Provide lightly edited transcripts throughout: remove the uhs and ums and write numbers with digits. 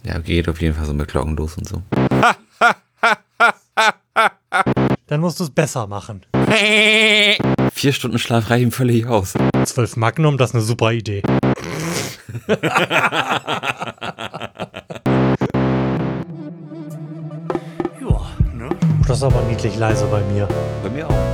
Ja, geht auf jeden Fall so mit Glocken los und so. Dann musst du es besser machen. 4 Stunden Schlaf reichen völlig aus. 12 Magnum, das ist eine super Idee. Ja, ne? Das ist aber niedlich leise bei mir. Bei mir auch.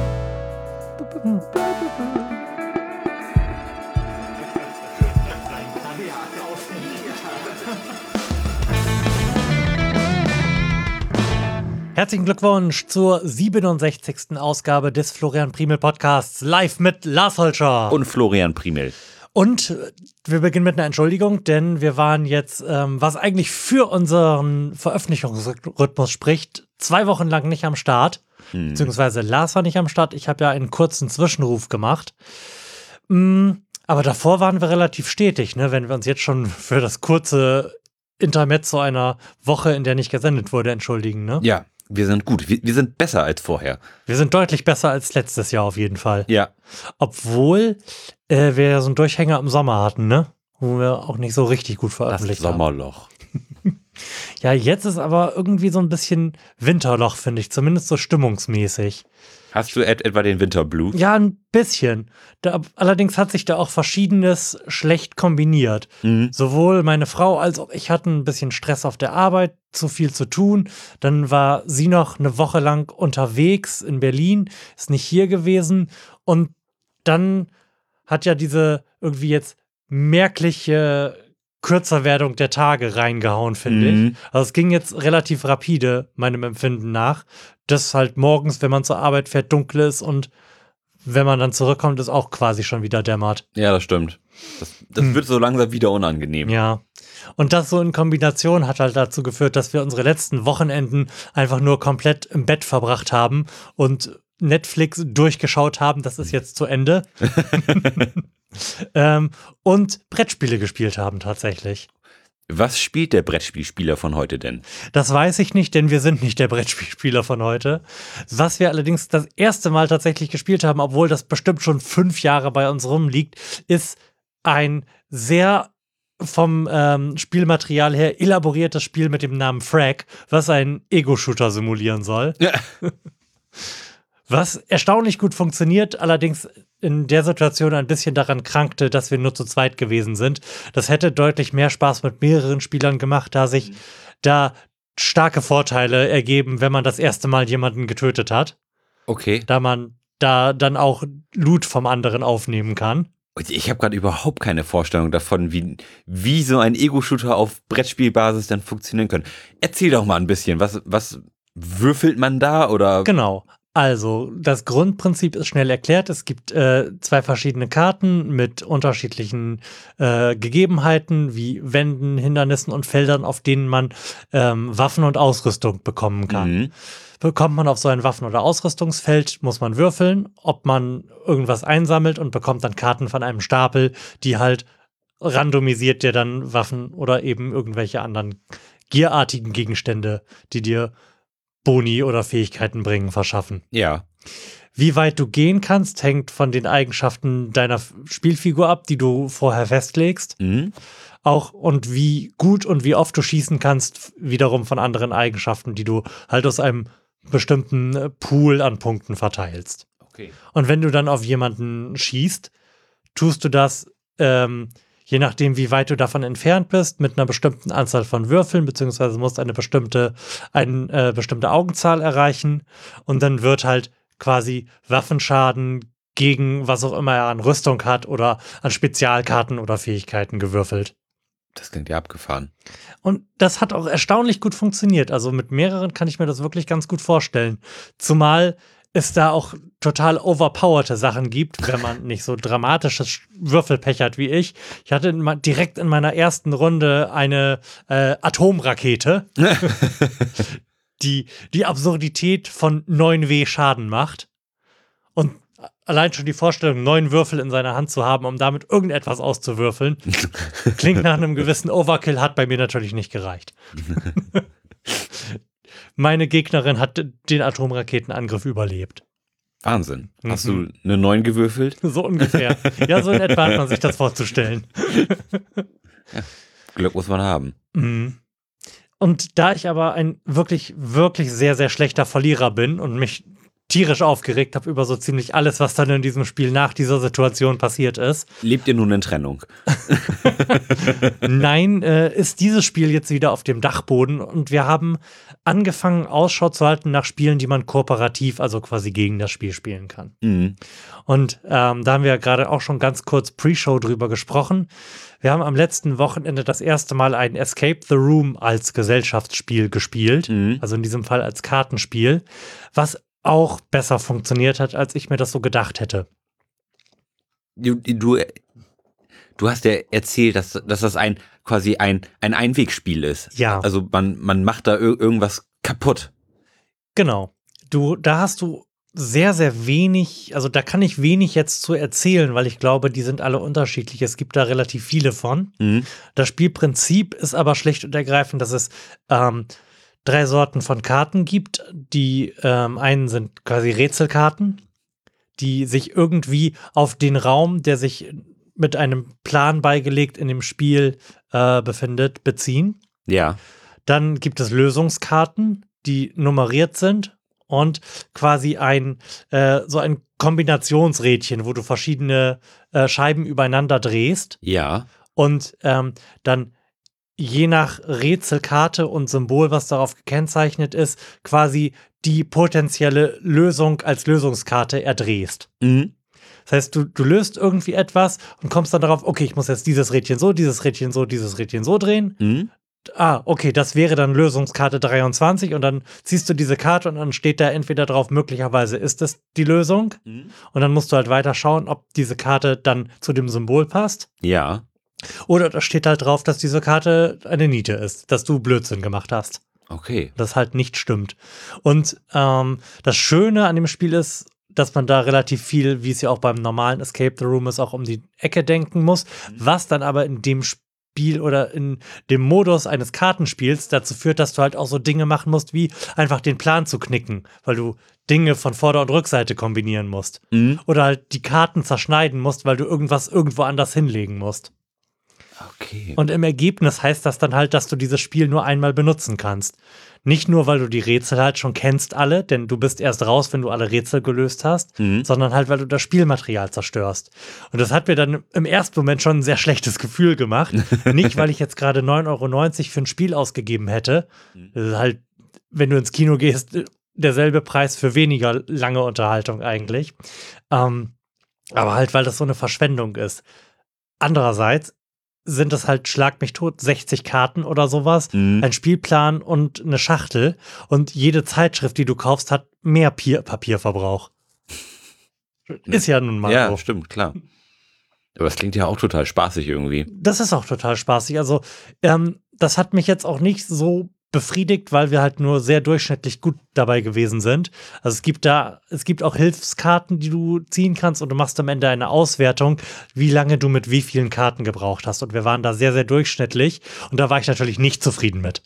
Herzlichen Glückwunsch zur 67. Ausgabe des Florian Primel Podcasts, live mit Lars Holscher. Und Florian Primel. Und wir beginnen mit einer Entschuldigung, denn wir waren jetzt, was eigentlich für unseren Veröffentlichungsrhythmus spricht, 2 Wochen lang nicht am Start. Beziehungsweise Lars war nicht am Start. Ich habe ja einen kurzen Zwischenruf gemacht. Aber davor waren wir relativ stetig, ne? Wenn wir uns jetzt schon für das kurze Intermezzo einer Woche, in der nicht gesendet wurde, entschuldigen, ne? Ja, wir sind gut. Wir sind besser als vorher. Wir sind deutlich besser als letztes Jahr auf jeden Fall. Ja. Obwohl wir ja so einen Durchhänger im Sommer hatten, ne? Wo wir auch nicht so richtig gut veröffentlicht haben. Das Sommerloch. Ja, jetzt ist aber irgendwie so ein bisschen Winterloch, finde ich. Zumindest so stimmungsmäßig. Hast du etwa den Winterblues? Ja, ein bisschen. Allerdings hat sich da auch Verschiedenes schlecht kombiniert. Sowohl meine Frau als auch ich hatten ein bisschen Stress auf der Arbeit, zu viel zu tun. Dann war sie noch eine Woche lang unterwegs in Berlin, ist nicht hier gewesen. Und dann hat ja diese irgendwie jetzt merkliche Kürzerwerdung der Tage reingehauen, finde ich. Also es ging jetzt relativ rapide, meinem Empfinden nach, dass halt morgens, wenn man zur Arbeit fährt, dunkel ist und wenn man dann zurückkommt, ist auch quasi schon wieder dämmert. Ja, das stimmt. Das wird so langsam wieder unangenehm. Ja. Und das so in Kombination hat halt dazu geführt, dass wir unsere letzten Wochenenden einfach nur komplett im Bett verbracht haben und Netflix durchgeschaut haben. Das ist jetzt zu Ende. Und Brettspiele gespielt haben tatsächlich. Was spielt der Brettspielspieler von heute denn? Das weiß ich nicht, denn wir sind nicht der Brettspielspieler von heute. Was wir allerdings das erste Mal tatsächlich gespielt haben, obwohl das bestimmt schon 5 Jahre bei uns rumliegt, ist ein sehr vom Spielmaterial her elaboriertes Spiel mit dem Namen Frag, was einen Ego-Shooter simulieren soll. Ja. Was erstaunlich gut funktioniert, allerdings in der Situation ein bisschen daran krankte, dass wir nur zu zweit gewesen sind. Das hätte deutlich mehr Spaß mit mehreren Spielern gemacht, da sich da starke Vorteile ergeben, wenn man das erste Mal jemanden getötet hat. Okay. Da man da dann auch Loot vom anderen aufnehmen kann. Ich habe gerade überhaupt keine Vorstellung davon, wie so ein Ego-Shooter auf Brettspielbasis dann funktionieren kann. Erzähl doch mal ein bisschen, was würfelt man da oder? Genau. Also, das Grundprinzip ist schnell erklärt. Es gibt 2 verschiedene Karten mit unterschiedlichen Gegebenheiten, wie Wänden, Hindernissen und Feldern, auf denen man Waffen und Ausrüstung bekommen kann. Bekommt man auf so ein Waffen- oder Ausrüstungsfeld, muss man würfeln, ob man irgendwas einsammelt und bekommt dann Karten von einem Stapel, die halt randomisiert dir dann Waffen oder eben irgendwelche anderen gierartigen Gegenstände, die dir Boni oder Fähigkeiten bringen, verschaffen. Ja. Wie weit du gehen kannst, hängt von den Eigenschaften deiner Spielfigur ab, die du vorher festlegst. Auch und wie gut und wie oft du schießen kannst, wiederum von anderen Eigenschaften, die du halt aus einem bestimmten Pool an Punkten verteilst. Okay. Und wenn du dann auf jemanden schießt, tust du das je nachdem, wie weit du davon entfernt bist, mit einer bestimmten Anzahl von Würfeln, beziehungsweise musst eine bestimmte Augenzahl erreichen. Und dann wird halt quasi Waffenschaden gegen was auch immer er an Rüstung hat oder an Spezialkarten oder Fähigkeiten gewürfelt. Das klingt ja abgefahren. Und das hat auch erstaunlich gut funktioniert. Also mit mehreren kann ich mir das wirklich ganz gut vorstellen. Zumal es da auch total overpowerte Sachen gibt, wenn man nicht so dramatisches Würfelpech hat wie ich. Ich hatte direkt in meiner ersten Runde eine Atomrakete, die Absurdität von 9W Schaden macht. Und allein schon die Vorstellung, 9 Würfel in seiner Hand zu haben, um damit irgendetwas auszuwürfeln, klingt nach einem gewissen Overkill, hat bei mir natürlich nicht gereicht. Meine Gegnerin hat den Atomraketenangriff überlebt. Wahnsinn. Hast du eine 9 gewürfelt? So ungefähr. Ja, so in etwa hat man sich das vorzustellen. Ja, Glück muss man haben. Und da ich aber ein wirklich, wirklich sehr, sehr schlechter Verlierer bin und mich tierisch aufgeregt habe über so ziemlich alles, was dann in diesem Spiel nach dieser Situation passiert ist. Lebt ihr nun in Trennung? Nein, ist dieses Spiel jetzt wieder auf dem Dachboden und wir haben angefangen, Ausschau zu halten nach Spielen, die man kooperativ, also quasi gegen das Spiel spielen kann. Mhm. Und da haben wir gerade auch schon ganz kurz Pre-Show drüber gesprochen. Wir haben am letzten Wochenende das erste Mal ein Escape the Room als Gesellschaftsspiel gespielt, also in diesem Fall als Kartenspiel, was auch besser funktioniert hat, als ich mir das so gedacht hätte. Du hast ja erzählt, dass das quasi ein Einwegspiel ist. Ja. Also man macht da irgendwas kaputt. Genau. Da hast du sehr, sehr wenig, also da kann ich wenig jetzt zu erzählen, weil ich glaube, die sind alle unterschiedlich. Es gibt da relativ viele von. Das Spielprinzip ist aber schlicht und ergreifend, dass es 3 Sorten von Karten gibt. Die einen sind quasi Rätselkarten, die sich irgendwie auf den Raum, der sich mit einem Plan beigelegt in dem Spiel befindet, beziehen. Ja. Dann gibt es Lösungskarten, die nummeriert sind und quasi so ein Kombinationsrädchen, wo du verschiedene Scheiben übereinander drehst. Ja. Und dann je nach Rätselkarte und Symbol, was darauf gekennzeichnet ist, quasi die potenzielle Lösung als Lösungskarte erdrehst. Das heißt, du löst irgendwie etwas und kommst dann darauf, okay, ich muss jetzt dieses Rädchen so, dieses Rädchen so, dieses Rädchen so drehen. Okay, das wäre dann Lösungskarte 23 und dann ziehst du diese Karte und dann steht da entweder drauf, möglicherweise ist es die Lösung und dann musst du halt weiter schauen, ob diese Karte dann zu dem Symbol passt. Ja. Oder da steht halt drauf, dass diese Karte eine Niete ist, dass du Blödsinn gemacht hast. Okay. Das halt nicht stimmt. Und das Schöne an dem Spiel ist, dass man da relativ viel, wie es ja auch beim normalen Escape the Room ist, auch um die Ecke denken muss, was dann aber in dem Spiel oder in dem Modus eines Kartenspiels dazu führt, dass du halt auch so Dinge machen musst, wie einfach den Plan zu knicken, weil du Dinge von Vorder- und Rückseite kombinieren musst. Oder halt die Karten zerschneiden musst, weil du irgendwas irgendwo anders hinlegen musst. Okay. Und im Ergebnis heißt das dann halt, dass du dieses Spiel nur einmal benutzen kannst. Nicht nur, weil du die Rätsel halt schon kennst alle, denn du bist erst raus, wenn du alle Rätsel gelöst hast, sondern halt, weil du das Spielmaterial zerstörst. Und das hat mir dann im ersten Moment schon ein sehr schlechtes Gefühl gemacht. Nicht, weil ich jetzt gerade 9,90 € für ein Spiel ausgegeben hätte. Das ist halt, wenn du ins Kino gehst, derselbe Preis für weniger lange Unterhaltung eigentlich. Aber halt, weil das so eine Verschwendung ist. Andererseits sind es halt, schlag mich tot, 60 Karten oder sowas, ein Spielplan und eine Schachtel. Und jede Zeitschrift, die du kaufst, hat mehr Papierverbrauch. Ist ja nun mal so. Ja, stimmt, klar. Aber es klingt ja auch total spaßig irgendwie. Das ist auch total spaßig. Also, das hat mich jetzt auch nicht so befriedigt, weil wir halt nur sehr durchschnittlich gut dabei gewesen sind. Also es gibt auch Hilfskarten, die du ziehen kannst und du machst am Ende eine Auswertung, wie lange du mit wie vielen Karten gebraucht hast. Und wir waren da sehr, sehr durchschnittlich und da war ich natürlich nicht zufrieden mit.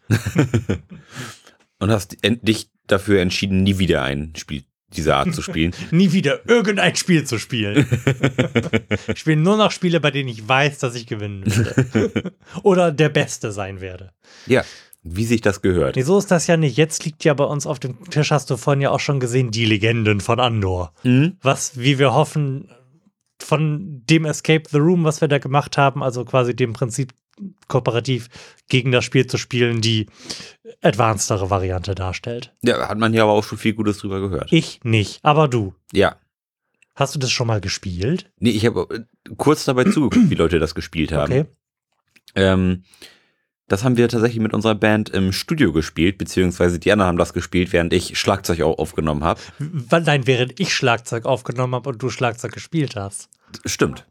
Und hast dich dafür entschieden, nie wieder ein Spiel dieser Art zu spielen? Nie wieder irgendein Spiel zu spielen. Ich spiele nur noch Spiele, bei denen ich weiß, dass ich gewinnen werde. Oder der Beste sein werde. Ja. Wie sich das gehört. Nee, so ist das ja nicht. Jetzt liegt ja bei uns auf dem Tisch, hast du vorhin ja auch schon gesehen, die Legenden von Andor. Was, wie wir hoffen, von dem Escape the Room, was wir da gemacht haben, also quasi dem Prinzip kooperativ gegen das Spiel zu spielen, die advancedere Variante darstellt. Ja, hat man ja aber auch schon viel Gutes drüber gehört. Ich nicht, aber du. Ja. Hast du das schon mal gespielt? Nee, ich habe kurz dabei zugeguckt, wie Leute das gespielt haben. Okay. Das haben wir tatsächlich mit unserer Band im Studio gespielt, beziehungsweise die anderen haben das gespielt, während ich Schlagzeug aufgenommen habe. Nein, während ich Schlagzeug aufgenommen habe und du Schlagzeug gespielt hast. Stimmt.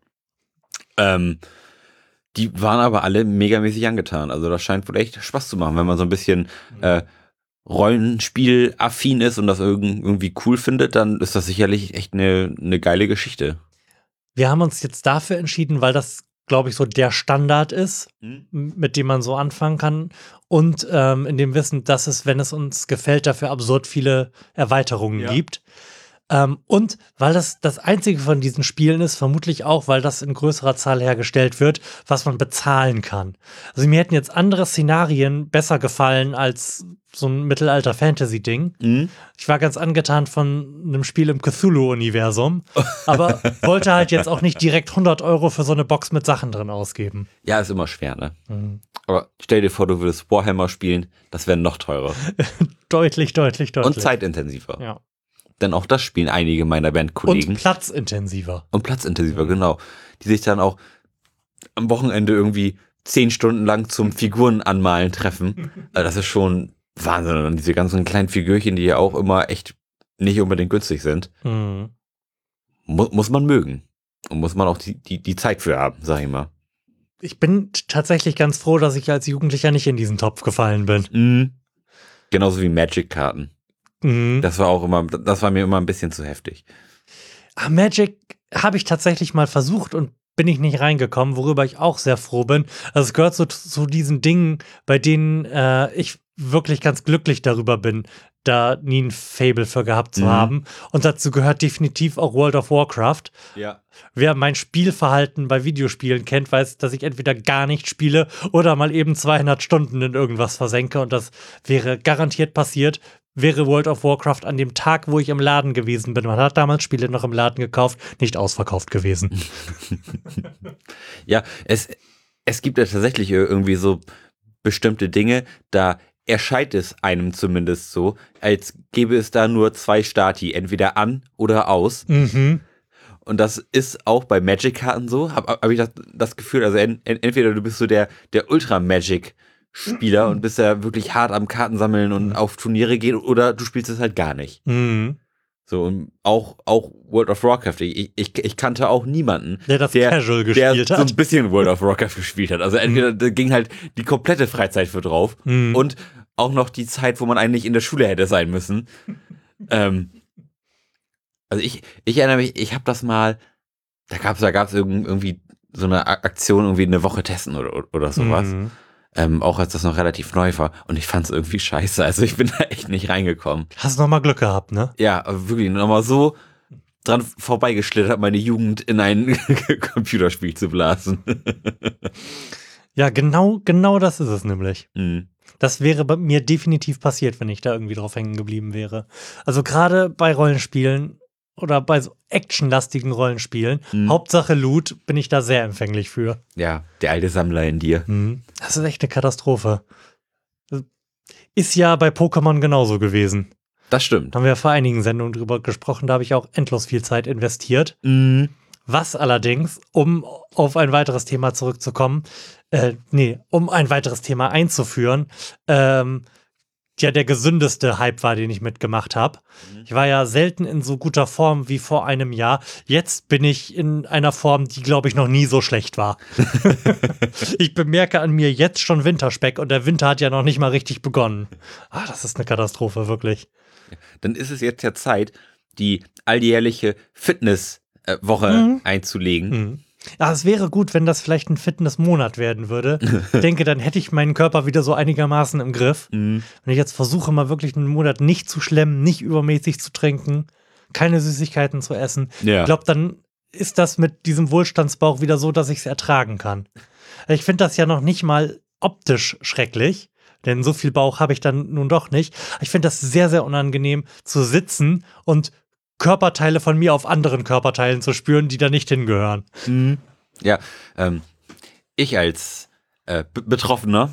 Die waren aber alle megamäßig angetan. Also das scheint wohl echt Spaß zu machen, wenn man so ein bisschen Rollenspiel-affin ist und das irgendwie cool findet, dann ist das sicherlich echt eine geile Geschichte. Wir haben uns jetzt dafür entschieden, weil das, glaube ich, so der Standard ist, mit dem man so anfangen kann. Und in dem Wissen, dass es, wenn es uns gefällt, dafür absurd viele Erweiterungen gibt. Und weil das einzige von diesen Spielen ist, vermutlich auch, weil das in größerer Zahl hergestellt wird, was man bezahlen kann. Also mir hätten jetzt andere Szenarien besser gefallen als so ein Mittelalter-Fantasy-Ding. Mhm. Ich war ganz angetan von einem Spiel im Cthulhu-Universum, aber wollte halt jetzt auch nicht direkt 100 € für so eine Box mit Sachen drin ausgeben. Ja, ist immer schwer, ne? Aber stell dir vor, du würdest Warhammer spielen, das wäre noch teurer. Deutlich. Und zeitintensiver. Ja. Denn auch das spielen einige meiner Bandkollegen. Und platzintensiver. Genau. Die sich dann auch am Wochenende irgendwie 10 Stunden lang zum Figuren anmalen treffen. Also das ist schon Wahnsinn. Und diese ganzen kleinen Figürchen, die ja auch immer echt nicht unbedingt günstig sind, muss man mögen. Und muss man auch die Zeit für haben, sag ich mal. Ich bin tatsächlich ganz froh, dass ich als Jugendlicher nicht in diesen Topf gefallen bin. Genauso wie Magic-Karten. Das war mir immer ein bisschen zu heftig. Magic habe ich tatsächlich mal versucht und bin ich nicht reingekommen, worüber ich auch sehr froh bin. Also es gehört so zu diesen Dingen, bei denen ich wirklich ganz glücklich darüber bin, da nie ein Faible für gehabt zu haben. Und dazu gehört definitiv auch World of Warcraft. Ja. Wer mein Spielverhalten bei Videospielen kennt, weiß, dass ich entweder gar nicht spiele oder mal eben 200 Stunden in irgendwas versenke. Und das wäre garantiert passiert, wäre World of Warcraft an dem Tag, wo ich im Laden gewesen bin. Man hat damals Spiele noch im Laden gekauft, nicht ausverkauft gewesen. Ja, es gibt ja tatsächlich irgendwie so bestimmte Dinge, da erscheint es einem zumindest so, als gäbe es da nur 2 Stati, entweder an oder aus. Und das ist auch bei Magic-Karten so, hab ich das Gefühl, also entweder du bist so der Ultra-Magic-Spieler und bist ja wirklich hart am Kartensammeln und auf Turniere gehen, oder du spielst es halt gar nicht. So, und auch World of Warcraft. Ich kannte auch niemanden, der casual gespielt der hat. so ein bisschen World of Warcraft gespielt hat. Also entweder da ging halt die komplette Freizeit für drauf und auch noch die Zeit, wo man eigentlich in der Schule hätte sein müssen. Also ich erinnere mich, ich habe das mal, da gab's irgendwie so eine Aktion, irgendwie eine Woche testen oder sowas. Auch als das noch relativ neu war. Und ich fand es irgendwie scheiße. Also ich bin da echt nicht reingekommen. Hast noch mal Glück gehabt, ne? Ja, aber wirklich nochmal so dran vorbeigeschlittert, meine Jugend in ein Computerspiel zu blasen. Ja, genau das ist es nämlich. Das wäre bei mir definitiv passiert, wenn ich da irgendwie drauf hängen geblieben wäre. Also gerade bei Rollenspielen oder bei so actionlastigen Rollenspielen, Hauptsache Loot, bin ich da sehr empfänglich für. Ja, der alte Sammler in dir. Das ist echt eine Katastrophe. Ist ja bei Pokémon genauso gewesen. Das stimmt. Da haben wir vor einigen Sendungen drüber gesprochen, da habe ich auch endlos viel Zeit investiert. Was allerdings, um auf ein weiteres Thema zurückzukommen, um ein weiteres Thema einzuführen, ja der gesündeste Hype war, den ich mitgemacht habe. Ich war ja selten in so guter Form wie vor einem Jahr. Jetzt bin ich in einer Form, die, glaube ich, noch nie so schlecht war. Ich bemerke an mir jetzt schon Winterspeck und der Winter hat ja noch nicht mal richtig begonnen. Das ist eine Katastrophe, wirklich. Dann ist es jetzt ja Zeit, die alljährliche Fitnesswoche einzulegen. Ja, es wäre gut, wenn das vielleicht ein Fitnessmonat werden würde. Ich denke, dann hätte ich meinen Körper wieder so einigermaßen im Griff. Wenn ich jetzt versuche, mal wirklich einen Monat nicht zu schlemmen, nicht übermäßig zu trinken, keine Süßigkeiten zu essen, ich glaube, dann ist das mit diesem Wohlstandsbauch wieder so, dass ich es ertragen kann. Ich finde das ja noch nicht mal optisch schrecklich, denn so viel Bauch habe ich dann nun doch nicht. Ich finde das sehr, sehr unangenehm zu sitzen und Körperteile von mir auf anderen Körperteilen zu spüren, die da nicht hingehören. Ja, ich als Betroffener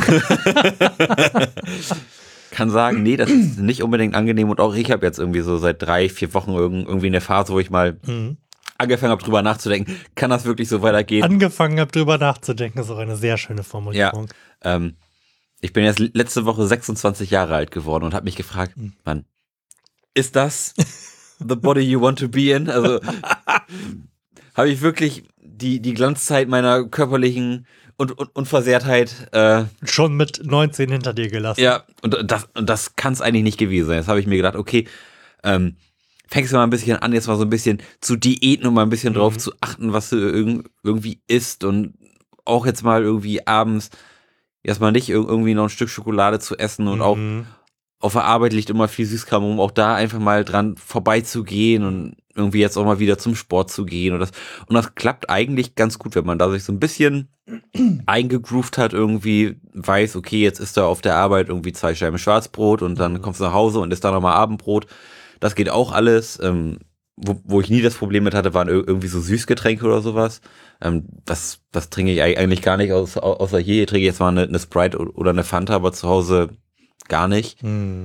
kann sagen, nee, das ist nicht unbedingt angenehm, und auch ich habe jetzt irgendwie so seit 3-4 Wochen irgendwie eine Phase, wo ich mal angefangen habe, drüber nachzudenken, kann das wirklich so weitergehen? Angefangen habe, drüber nachzudenken, ist auch eine sehr schöne Formulierung. Ja, ich bin jetzt letzte Woche 26 Jahre alt geworden und habe mich gefragt, Mann, ist das the body you want to be in? Also habe ich wirklich die Glanzzeit meiner körperlichen Unversehrtheit schon mit 19 hinter dir gelassen. Ja, und das kann es eigentlich nicht gewesen sein. Jetzt habe ich mir gedacht, okay, fängst du mal ein bisschen an, jetzt mal so ein bisschen zu diäten und mal ein bisschen drauf zu achten, was du irgendwie isst, und auch jetzt mal irgendwie abends erstmal nicht irgendwie noch ein Stück Schokolade zu essen und auf der Arbeit liegt immer viel Süßkram, um auch da einfach mal dran vorbeizugehen und irgendwie jetzt auch mal wieder zum Sport zu gehen. Und das klappt eigentlich ganz gut, wenn man da sich so ein bisschen eingegroovt hat, irgendwie weiß, okay, jetzt ist da auf der Arbeit irgendwie 2 Scheiben Schwarzbrot und dann kommst du nach Hause und isst da nochmal Abendbrot. Das geht auch alles. Wo ich nie das Problem mit hatte, waren irgendwie so Süßgetränke oder sowas. Das trinke ich eigentlich gar nicht, außer hier trinke ich jetzt mal eine Sprite oder eine Fanta, aber zu Hause gar nicht.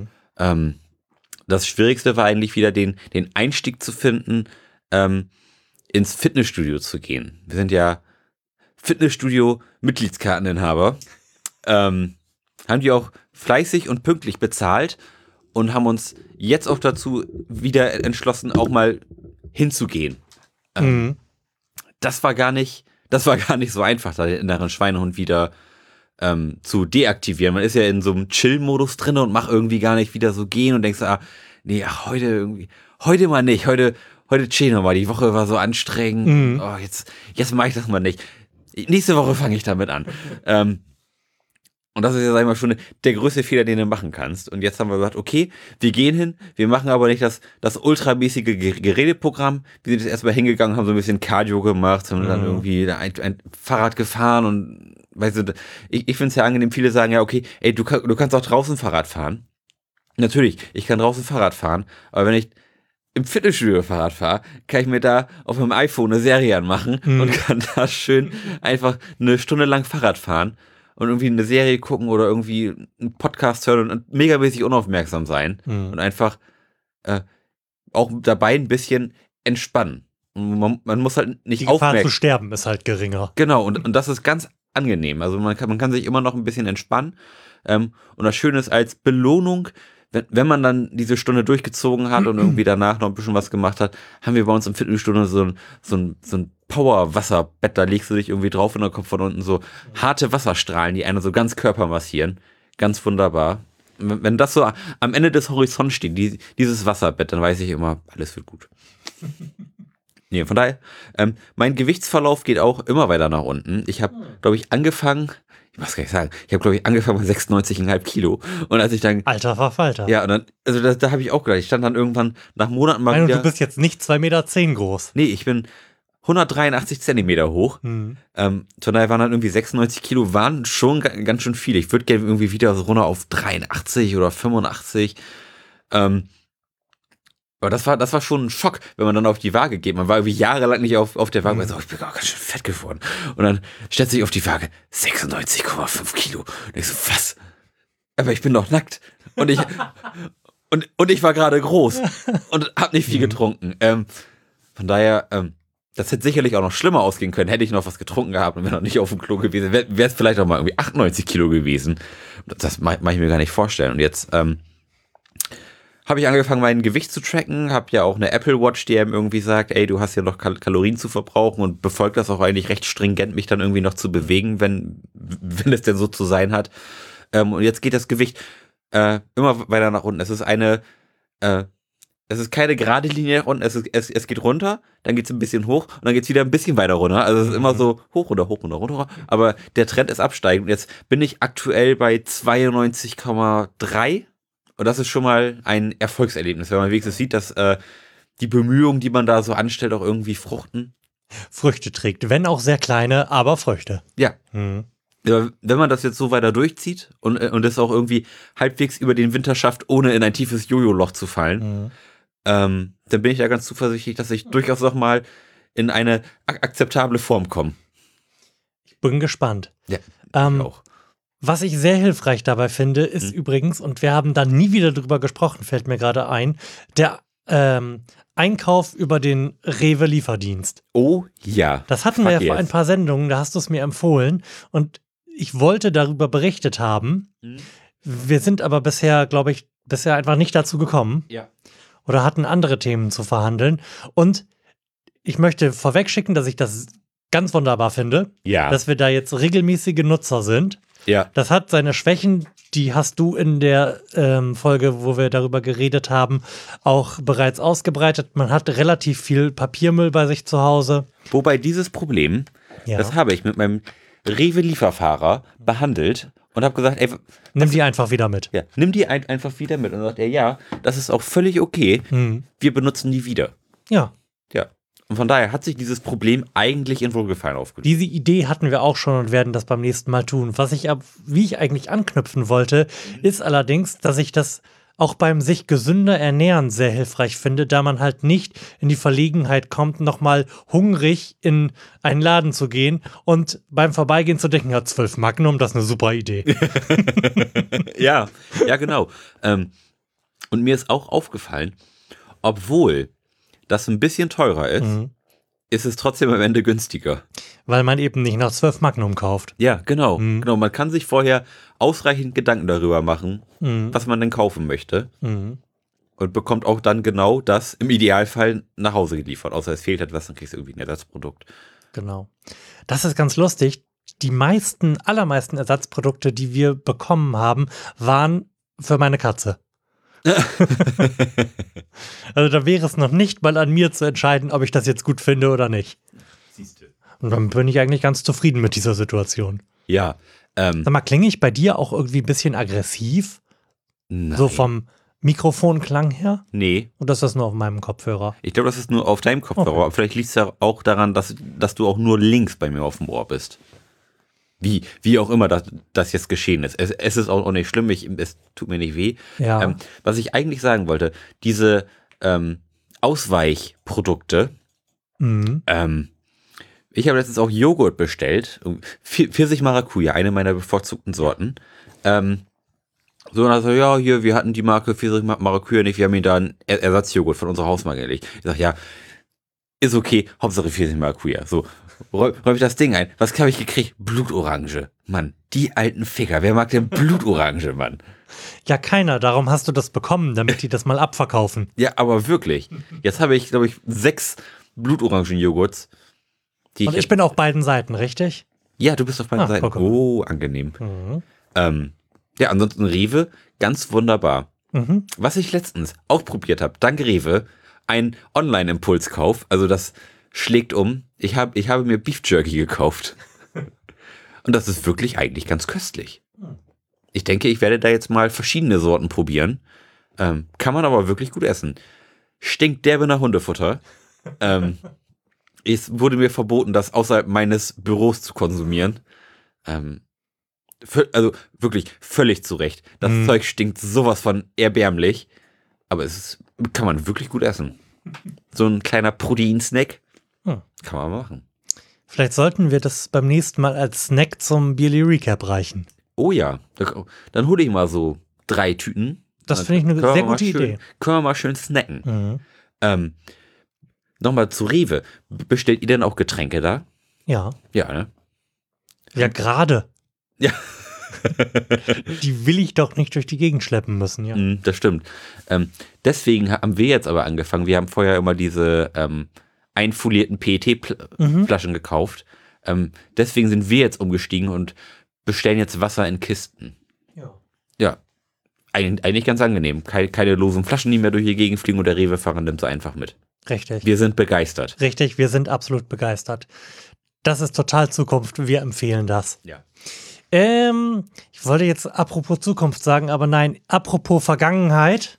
Das Schwierigste war eigentlich wieder den Einstieg zu finden, ins Fitnessstudio zu gehen. Wir sind ja Fitnessstudio-Mitgliedskarteninhaber, haben die auch fleißig und pünktlich bezahlt und haben uns jetzt auch dazu wieder entschlossen, auch mal hinzugehen. Das war gar nicht so einfach, da den inneren Schweinehund wieder zu deaktivieren. Man ist ja in so einem Chill-Modus drin und macht irgendwie gar nicht wieder so gehen und denkst, heute mal nicht, heute chillen wir mal, die Woche war so anstrengend, jetzt mache ich das mal nicht. Nächste Woche fange ich damit an. Und das ist ja, sag ich mal, schon der größte Fehler, den du machen kannst. Und jetzt haben wir gesagt, okay, wir gehen hin, wir machen aber nicht das ultramäßige Geräteprogramm. Wir sind jetzt erstmal hingegangen, haben so ein bisschen Cardio gemacht, haben dann irgendwie ein Fahrrad gefahren und, weißt du, ich finde es ja angenehm, viele sagen ja, okay, ey, du kannst auch draußen Fahrrad fahren. Natürlich, ich kann draußen Fahrrad fahren, aber wenn ich im Fitnessstudio Fahrrad fahre, kann ich mir da auf meinem iPhone eine Serie anmachen und kann da schön einfach eine Stunde lang Fahrrad fahren und irgendwie eine Serie gucken oder irgendwie einen Podcast hören und megamäßig unaufmerksam sein und einfach auch dabei ein bisschen entspannen. Und man muss halt nicht aufmerksam. Die Gefahr zu sterben ist halt geringer. Genau, und das ist ganz angenehm. Also man kann sich immer noch ein bisschen entspannen. Und das Schöne ist, als Belohnung, wenn man dann diese Stunde durchgezogen hat und irgendwie danach noch ein bisschen was gemacht hat, haben wir bei uns im Fitnessstudio so ein Power-Wasserbett, da legst du dich irgendwie drauf und dann kommt von unten so harte Wasserstrahlen, die einen so ganz Körper massieren. Ganz wunderbar. Wenn das so am Ende des Horizonts steht, dieses Wasserbett, dann weiß ich immer, alles wird gut. Nee, von daher, mein Gewichtsverlauf geht auch immer weiter nach unten. Ich habe, glaube ich, angefangen, ich muss gar nicht sagen, ich habe, glaube ich, angefangen bei 96,5 Kilo. Und als ich dann. Alter Verfalter. Ja, und dann, also da habe ich auch gedacht, ich stand dann irgendwann nach Monaten mal wieder. Du bist jetzt nicht 2,10 Meter groß. Nee, ich bin 183 Zentimeter hoch. Von daher waren dann irgendwie 96 Kilo, waren schon ganz schön viel. Ich würde gerne irgendwie wieder so runter auf 83 oder 85. Aber das war schon ein Schock, wenn man dann auf die Waage geht. Man war irgendwie jahrelang nicht auf der Waage. Man so, ich bin auch ganz schön fett geworden. Und dann stellt sich auf die Waage 96,5 Kilo. Und ich so, was? Aber ich bin doch nackt. Und ich war gerade groß und hab nicht viel getrunken. Von daher, das hätte sicherlich auch noch schlimmer ausgehen können. Hätte ich noch was getrunken gehabt und wäre noch nicht auf dem Klo gewesen, wäre es vielleicht auch mal irgendwie 98 Kilo gewesen. Das mag ich mir gar nicht vorstellen. Und jetzt, habe ich angefangen, mein Gewicht zu tracken, habe ja auch eine Apple Watch, die einem irgendwie sagt, ey, du hast ja noch Kalorien zu verbrauchen und befolgt das auch eigentlich recht stringent, mich dann irgendwie noch zu bewegen, wenn es denn so zu sein hat. Und jetzt geht das Gewicht immer weiter nach unten. Es ist keine gerade Linie nach unten, es geht runter, dann geht es ein bisschen hoch und dann geht es wieder ein bisschen weiter runter. Also es ist immer so hoch, runter, hoch, runter, runter. Aber der Trend ist absteigend und jetzt bin ich aktuell bei 92,3. Und das ist schon mal ein Erfolgserlebnis, wenn man wenigstens sieht, dass die Bemühungen, die man da so anstellt, auch irgendwie fruchten. Früchte trägt, wenn auch sehr kleine, aber Früchte. Ja. Ja, wenn man das jetzt so weiter durchzieht und es auch irgendwie halbwegs über den Winter schafft, ohne in ein tiefes Jojo-Loch zu fallen, dann bin ich da ganz zuversichtlich, dass ich durchaus auch mal in eine akzeptable Form komme. Ich bin gespannt. Ja, ich auch. Was ich sehr hilfreich dabei finde, ist übrigens, und wir haben da nie wieder drüber gesprochen, fällt mir gerade ein, der Einkauf über den Rewe-Lieferdienst. Oh ja. Das hatten wir ja vor ein paar Sendungen, da hast du es mir empfohlen und ich wollte darüber berichtet haben. Wir sind aber bisher, glaube ich, einfach nicht dazu gekommen. Ja. Oder hatten andere Themen zu verhandeln. Und ich möchte vorwegschicken, dass ich das ganz wunderbar finde, dass wir da jetzt regelmäßige Nutzer sind. Ja. Das hat seine Schwächen, die hast du in der Folge, wo wir darüber geredet haben, auch bereits ausgebreitet. Man hat relativ viel Papiermüll bei sich zu Hause. Wobei dieses Problem, das habe ich mit meinem Rewe-Lieferfahrer behandelt. und habe gesagt, ey, Nimm die einfach wieder mit. ja, nimm die einfach wieder mit. Und dann sagt er, ja, das ist auch völlig okay. Wir benutzen die wieder. Ja. Ja. Und von daher hat sich dieses Problem eigentlich in Wohlgefallen aufgelöst. Diese Idee hatten wir auch schon und werden das beim nächsten Mal tun. Wie ich eigentlich anknüpfen wollte, ist allerdings, dass ich das auch beim sich gesünder ernähren sehr hilfreich finde, da man halt nicht in die Verlegenheit kommt, nochmal hungrig in einen Laden zu gehen und beim Vorbeigehen zu denken, ja, 12 Magnum, das ist eine super Idee. Ja, genau. Und mir ist auch aufgefallen, obwohl das ein bisschen teurer ist, ist es trotzdem am Ende günstiger. Weil man eben nicht nach 12 Magnum kauft. Ja, genau. Genau. Man kann sich vorher ausreichend Gedanken darüber machen, was man denn kaufen möchte. Und bekommt auch dann genau das im Idealfall nach Hause geliefert. Außer es fehlt etwas, dann kriegst du irgendwie ein Ersatzprodukt. Genau. Das ist ganz lustig. Die allermeisten Ersatzprodukte, die wir bekommen haben, waren für meine Katze. Also da wäre es noch nicht mal an mir zu entscheiden, ob ich das jetzt gut finde oder nicht. Siehste. Und dann bin ich eigentlich ganz zufrieden mit dieser Situation. Ja. Sag mal, klinge ich bei dir auch irgendwie ein bisschen aggressiv? Nein. So vom Mikrofonklang her? Nee. Oder ist das nur auf meinem Kopfhörer? Ich glaube, das ist nur auf deinem Kopfhörer. Okay. Aber vielleicht liegt es ja auch daran, dass du auch nur links bei mir auf dem Ohr bist. Wie auch immer das jetzt geschehen ist. Es ist auch nicht schlimm, es tut mir nicht weh. Ja. Was ich eigentlich sagen wollte, diese Ausweichprodukte, ich habe letztens auch Joghurt bestellt, Pfirsich-Maracuja, eine meiner bevorzugten Sorten. So, und also, ja, hier, wir hatten die Marke Pfirsich-Maracuja nicht, wir haben ihnen da einen Ersatzjoghurt von unserer Hausmarke gelegt. Ich sage, ja, ist okay, Hauptsache Pfirsich-Maracuja. So, räum ich das Ding ein. Was habe ich gekriegt? Blutorange. Mann, die alten Ficker. Wer mag denn Blutorange, Mann? Ja, keiner. Darum hast du das bekommen, damit die das mal abverkaufen. Ja, aber wirklich. Jetzt habe ich, glaube ich, 6 Blutorangen-Joghurts. Und ich bin auf beiden Seiten, richtig? Ja, du bist auf beiden Seiten. Oh, angenehm. Ja, ansonsten Rewe, ganz wunderbar. Was ich letztens auch probiert habe, dank Rewe, ein Online-Impulskauf, also das schlägt um. Ich habe mir Beef Jerky gekauft. Und das ist wirklich eigentlich ganz köstlich. Ich denke, ich werde da jetzt mal verschiedene Sorten probieren. Kann man aber wirklich gut essen. Stinkt derbe nach Hundefutter. Es wurde mir verboten, das außerhalb meines Büros zu konsumieren. Also wirklich völlig zu Recht. Das Zeug stinkt sowas von erbärmlich. Aber kann man wirklich gut essen. So ein kleiner Proteinsnack kann man machen. Vielleicht sollten wir das beim nächsten Mal als Snack zum Bierly Recap reichen. Oh ja, dann hole ich mal so 3 Tüten. Das finde ich eine sehr gute Idee. Können wir mal schön snacken. Nochmal zu Rewe. Bestellt ihr denn auch Getränke da? Ja. Ja, ne? Ja, gerade. Ja. Die will ich doch nicht durch die Gegend schleppen müssen, ja. Das stimmt. Deswegen haben wir jetzt aber angefangen. Wir haben vorher immer diese einfolierten PET-Flaschen gekauft. Deswegen sind wir jetzt umgestiegen und bestellen jetzt Wasser in Kisten. Ja. Eigentlich ganz angenehm. Keine losen Flaschen, die mehr durch die Gegend fliegen und der Rewe-Fahrer nimmt sie einfach mit. Richtig. Wir sind begeistert. Richtig, wir sind absolut begeistert. Das ist total Zukunft. Wir empfehlen das. Ja. Ich wollte jetzt apropos Zukunft sagen, aber nein, apropos Vergangenheit.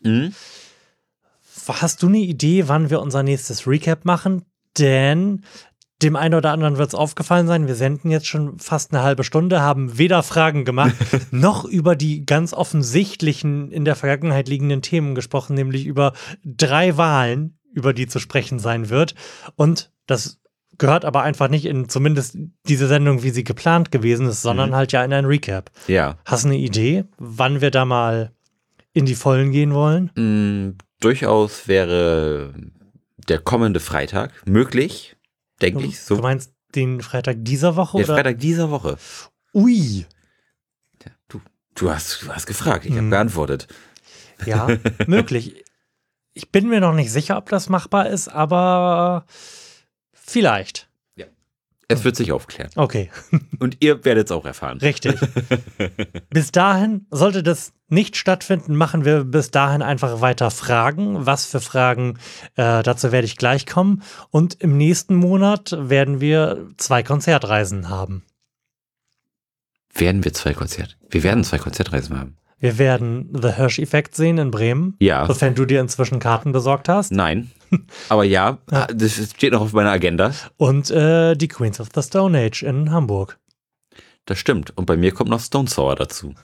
Hast du eine Idee, wann wir unser nächstes Recap machen? Denn dem einen oder anderen wird es aufgefallen sein, wir senden jetzt schon fast eine halbe Stunde, haben weder Fragen gemacht, noch über die ganz offensichtlichen in der Vergangenheit liegenden Themen gesprochen, nämlich über 3 Wahlen, über die zu sprechen sein wird. Und das gehört aber einfach nicht in zumindest diese Sendung, wie sie geplant gewesen ist, sondern halt ja in ein Recap. Ja. Hast du eine Idee, wann wir da mal in die Vollen gehen wollen? Durchaus wäre der kommende Freitag möglich, denke ich. So. Du meinst den Freitag dieser Woche? Der oder? Freitag dieser Woche. Ui. Ja, du hast gefragt, ich habe geantwortet. Ja, möglich. Ich bin mir noch nicht sicher, ob das machbar ist, aber vielleicht. Ja. Es wird sich aufklären. Okay. Und ihr werdet es auch erfahren. Richtig. Bis dahin, sollte das nicht stattfinden, machen wir bis dahin einfach weiter Fragen. Was für Fragen, dazu werde ich gleich kommen. Und im nächsten Monat werden wir 2 Konzertreisen haben. Werden wir zwei Konzertreisen haben. Wir werden The Hirsch-Effekt sehen in Bremen. Ja. Sofern du dir inzwischen Karten besorgt hast. Nein. Aber ja, das steht noch auf meiner Agenda. Und die Queens of the Stone Age in Hamburg. Das stimmt. Und bei mir kommt noch Stone Sour dazu.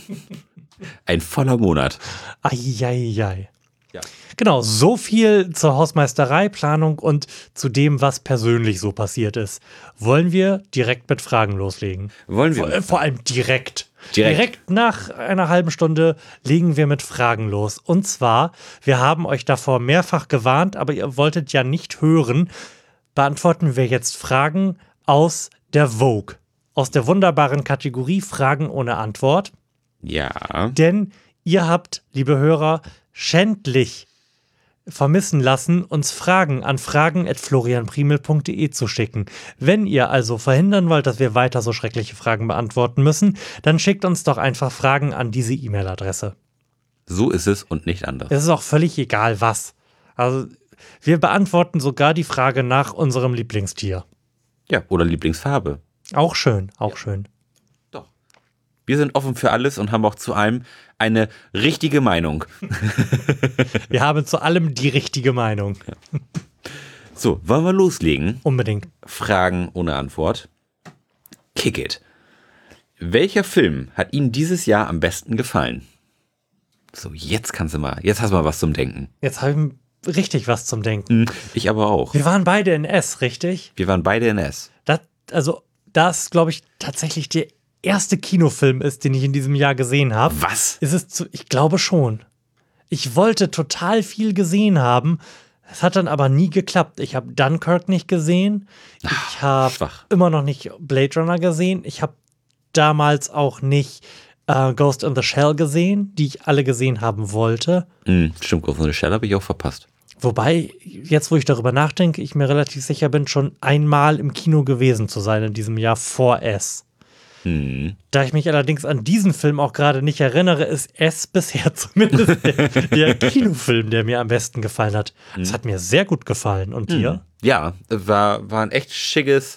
Ein voller Monat. Eieiei. Ja. Genau, so viel zur Hausmeisterei, Planung und zu dem, was persönlich so passiert ist. Wollen wir direkt mit Fragen loslegen? Wollen wir? Vor allem direkt. Direkt nach einer halben Stunde legen wir mit Fragen los. Und zwar, wir haben euch davor mehrfach gewarnt, aber ihr wolltet ja nicht hören, beantworten wir jetzt Fragen aus der Vogue. Aus der wunderbaren Kategorie Fragen ohne Antwort. Ja. Denn ihr habt, liebe Hörer, schändlich vermissen lassen, uns Fragen an fragen@florianprimel.de zu schicken. Wenn ihr also verhindern wollt, dass wir weiter so schreckliche Fragen beantworten müssen, dann schickt uns doch einfach Fragen an diese E-Mail-Adresse. So ist es und nicht anders. Es ist auch völlig egal, was. Also, wir beantworten sogar die Frage nach unserem Lieblingstier. Ja, oder Lieblingsfarbe. Auch schön, auch schön. Doch. Wir sind offen für alles und haben auch zu allem eine richtige Meinung. Wir haben zu allem die richtige Meinung. Ja. So, wollen wir loslegen? Unbedingt. Fragen ohne Antwort. Kick it. Welcher Film hat Ihnen dieses Jahr am besten gefallen? So, jetzt hast du mal was zum Denken. Jetzt habe ich richtig was zum Denken. Ich aber auch. Wir waren beide in S, richtig? Wir waren beide in S. Das, glaube ich, tatsächlich der erste Kinofilm ist, den ich in diesem Jahr gesehen habe. Was? Ich glaube schon. Ich wollte total viel gesehen haben. Es hat dann aber nie geklappt. Ich habe Dunkirk nicht gesehen. Ich habe immer noch nicht Blade Runner gesehen. Ich habe damals auch nicht Ghost in the Shell gesehen, die ich alle gesehen haben wollte. Stimmt, Ghost in the Shell habe ich auch verpasst. Wobei, jetzt wo ich darüber nachdenke, ich mir relativ sicher bin, schon einmal im Kino gewesen zu sein in diesem Jahr vor S. Da ich mich allerdings an diesen Film auch gerade nicht erinnere, ist S bisher zumindest der Kinofilm, der mir am besten gefallen hat. Es hat mir sehr gut gefallen. Und dir? Ja, war ein echt schickes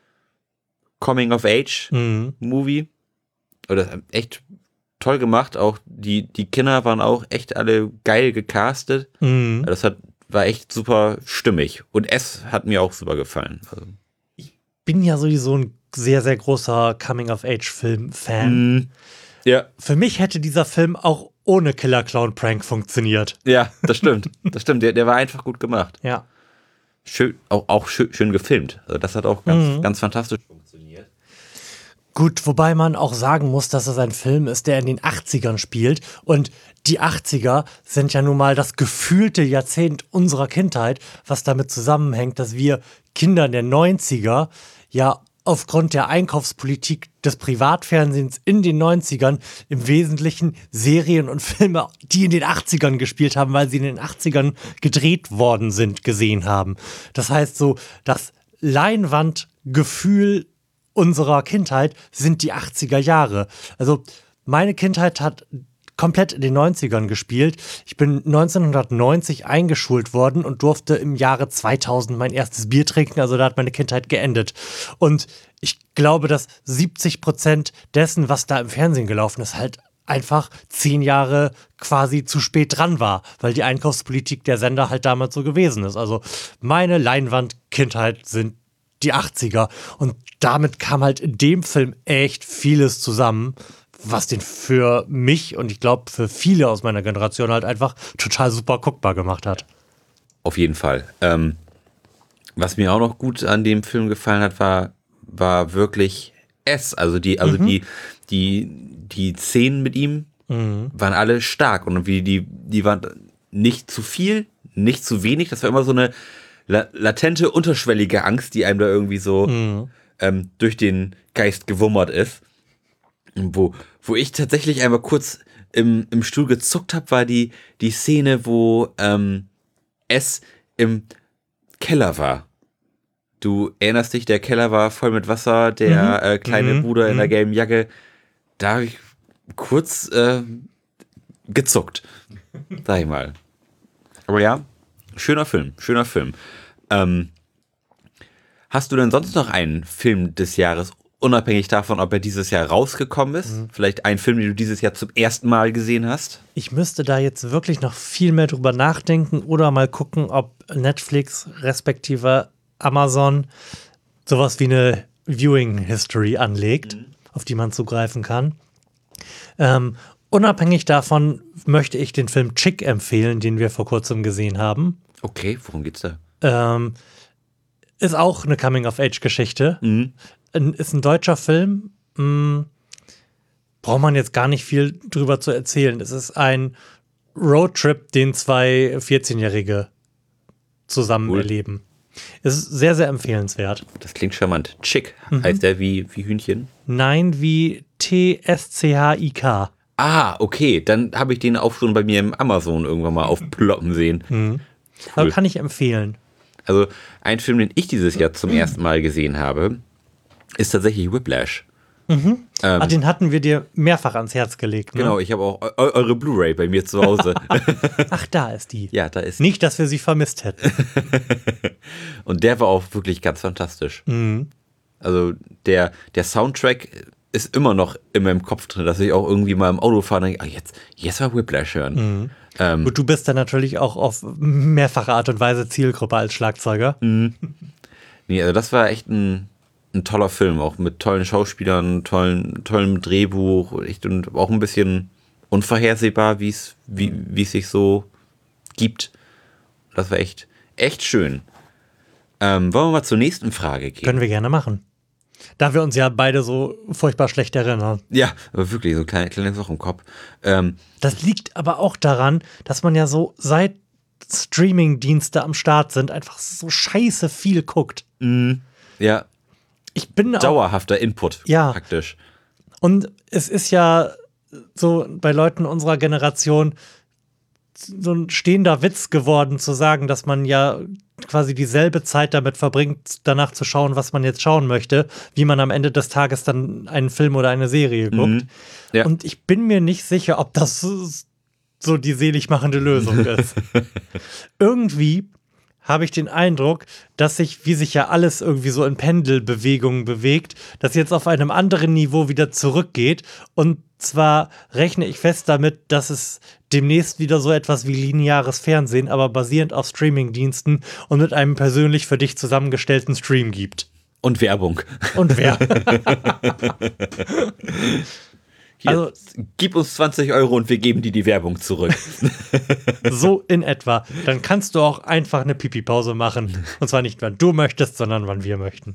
Coming-of-Age-Movie. Oder echt toll gemacht. Auch die Kinder waren auch echt alle geil gecastet. Das war echt super stimmig. Und S hat mir auch super gefallen. Also. Ich bin ja sowieso ein sehr, sehr großer Coming-of-Age-Film-Fan. Ja. Für mich hätte dieser Film auch ohne Killer-Clown-Prank funktioniert. Ja, das stimmt. Der war einfach gut gemacht. Ja. Schön, auch schön gefilmt. Also das hat auch ganz fantastisch funktioniert. Gut, wobei man auch sagen muss, dass es ein Film ist, der in den 80ern spielt. Und die 80er sind ja nun mal das gefühlte Jahrzehnt unserer Kindheit, was damit zusammenhängt, dass wir Kinder der 90er ja aufgrund der Einkaufspolitik des Privatfernsehens in den 90ern im Wesentlichen Serien und Filme, die in den 80ern gespielt haben, weil sie in den 80ern gedreht worden sind, gesehen haben. Das heißt so, das Leinwandgefühl unserer Kindheit sind die 80er Jahre. Also meine Kindheit hat komplett in den 90ern gespielt. Ich bin 1990 eingeschult worden und durfte im Jahre 2000 mein erstes Bier trinken. Also da hat meine Kindheit geendet. Und ich glaube, dass 70% dessen, was da im Fernsehen gelaufen ist, halt einfach 10 Jahre quasi zu spät dran war, weil die Einkaufspolitik der Sender halt damals so gewesen ist. Also meine Leinwand-Kindheit sind die 80er. Und damit kam halt in dem Film echt vieles zusammen, was den für mich und ich glaube für viele aus meiner Generation halt einfach total super guckbar gemacht hat. Auf jeden Fall. Was mir auch noch gut an dem Film gefallen hat, war wirklich S. Also die Szenen mit ihm waren alle stark und die waren nicht zu viel, nicht zu wenig. Das war immer so eine latente, unterschwellige Angst, die einem da irgendwie so durch den Geist gewummert ist. Wo ich tatsächlich einmal kurz im Stuhl gezuckt habe, war die Szene, wo S im Keller war. Du erinnerst dich, der Keller war voll mit Wasser, der kleine Bruder in der gelben Jacke. Da habe ich kurz gezuckt, sag ich mal. Aber ja, schöner Film. Hast du denn sonst noch einen Film des Jahres unabhängig davon, ob er dieses Jahr rausgekommen ist. Vielleicht ein Film, den du dieses Jahr zum ersten Mal gesehen hast. Ich müsste da jetzt wirklich noch viel mehr drüber nachdenken oder mal gucken, ob Netflix respektive Amazon sowas wie eine Viewing History anlegt, auf die man zugreifen kann. Unabhängig davon möchte ich den Film Chick empfehlen, den wir vor kurzem gesehen haben. Okay, worum geht's da? Ist auch eine Coming-of-Age-Geschichte. Ist ein deutscher Film. Braucht man jetzt gar nicht viel drüber zu erzählen. Es ist ein Roadtrip, den zwei 14-Jährige zusammen erleben. Es ist sehr, sehr empfehlenswert. Das klingt charmant. Chick, heißt der wie Hühnchen? Nein, wie T-S-C-H-I-K. Ah, okay. Dann habe ich den auch schon bei mir im Amazon irgendwann mal aufploppen sehen. Cool. Aber kann ich empfehlen. Also ein Film, den ich dieses Jahr zum ersten Mal gesehen habe, ist tatsächlich Whiplash. Den hatten wir dir mehrfach ans Herz gelegt. Ne? Genau, ich habe auch eure Blu-ray bei mir zu Hause. Ach, da ist die. Ja, da ist Nicht, dass wir sie vermisst hätten. Und der war auch wirklich ganz fantastisch. Also der Soundtrack ist immer noch in meinem Kopf drin, dass ich auch irgendwie mal im Auto fahre und denke, jetzt mal Whiplash hören. Gut, du bist dann natürlich auch auf mehrfache Art und Weise Zielgruppe als Schlagzeuger. Nee, also das war echt ein toller Film, auch mit tollen Schauspielern, tollem Drehbuch und auch ein bisschen unvorhersehbar, wie es sich so gibt. Das war echt schön. Wollen wir mal zur nächsten Frage gehen? Können wir gerne machen. Da wir uns ja beide so furchtbar schlecht erinnern. Ja, aber wirklich, so ein kleines Loch im Kopf. Das liegt aber auch daran, dass man ja so seit Streaming-Dienste am Start sind, einfach so scheiße viel guckt. Ja, Ich bin auch, dauerhafter Input, Ja. praktisch. und es ist ja so bei Leuten unserer Generation so ein stehender Witz geworden, zu sagen, dass man ja quasi dieselbe Zeit damit verbringt, danach zu schauen, was man jetzt schauen möchte, wie man am Ende des Tages dann einen Film oder eine Serie guckt. Ja. Und ich bin mir nicht sicher, ob das so die selig machende Lösung ist. Irgendwie habe ich den Eindruck, dass wie sich ja alles irgendwie so in Pendelbewegungen bewegt, das jetzt auf einem anderen Niveau wieder zurückgeht. Und zwar rechne ich fest damit, dass es demnächst wieder so etwas wie lineares Fernsehen, aber basierend auf Streamingdiensten und mit einem persönlich für dich zusammengestellten Stream gibt. Und Werbung. Und wer? Hier, Also- gib uns 20 € und wir geben dir die Werbung zurück. So in etwa. Dann kannst du auch einfach eine Pipi-Pause machen. Und zwar nicht, wann du möchtest, sondern wann wir möchten.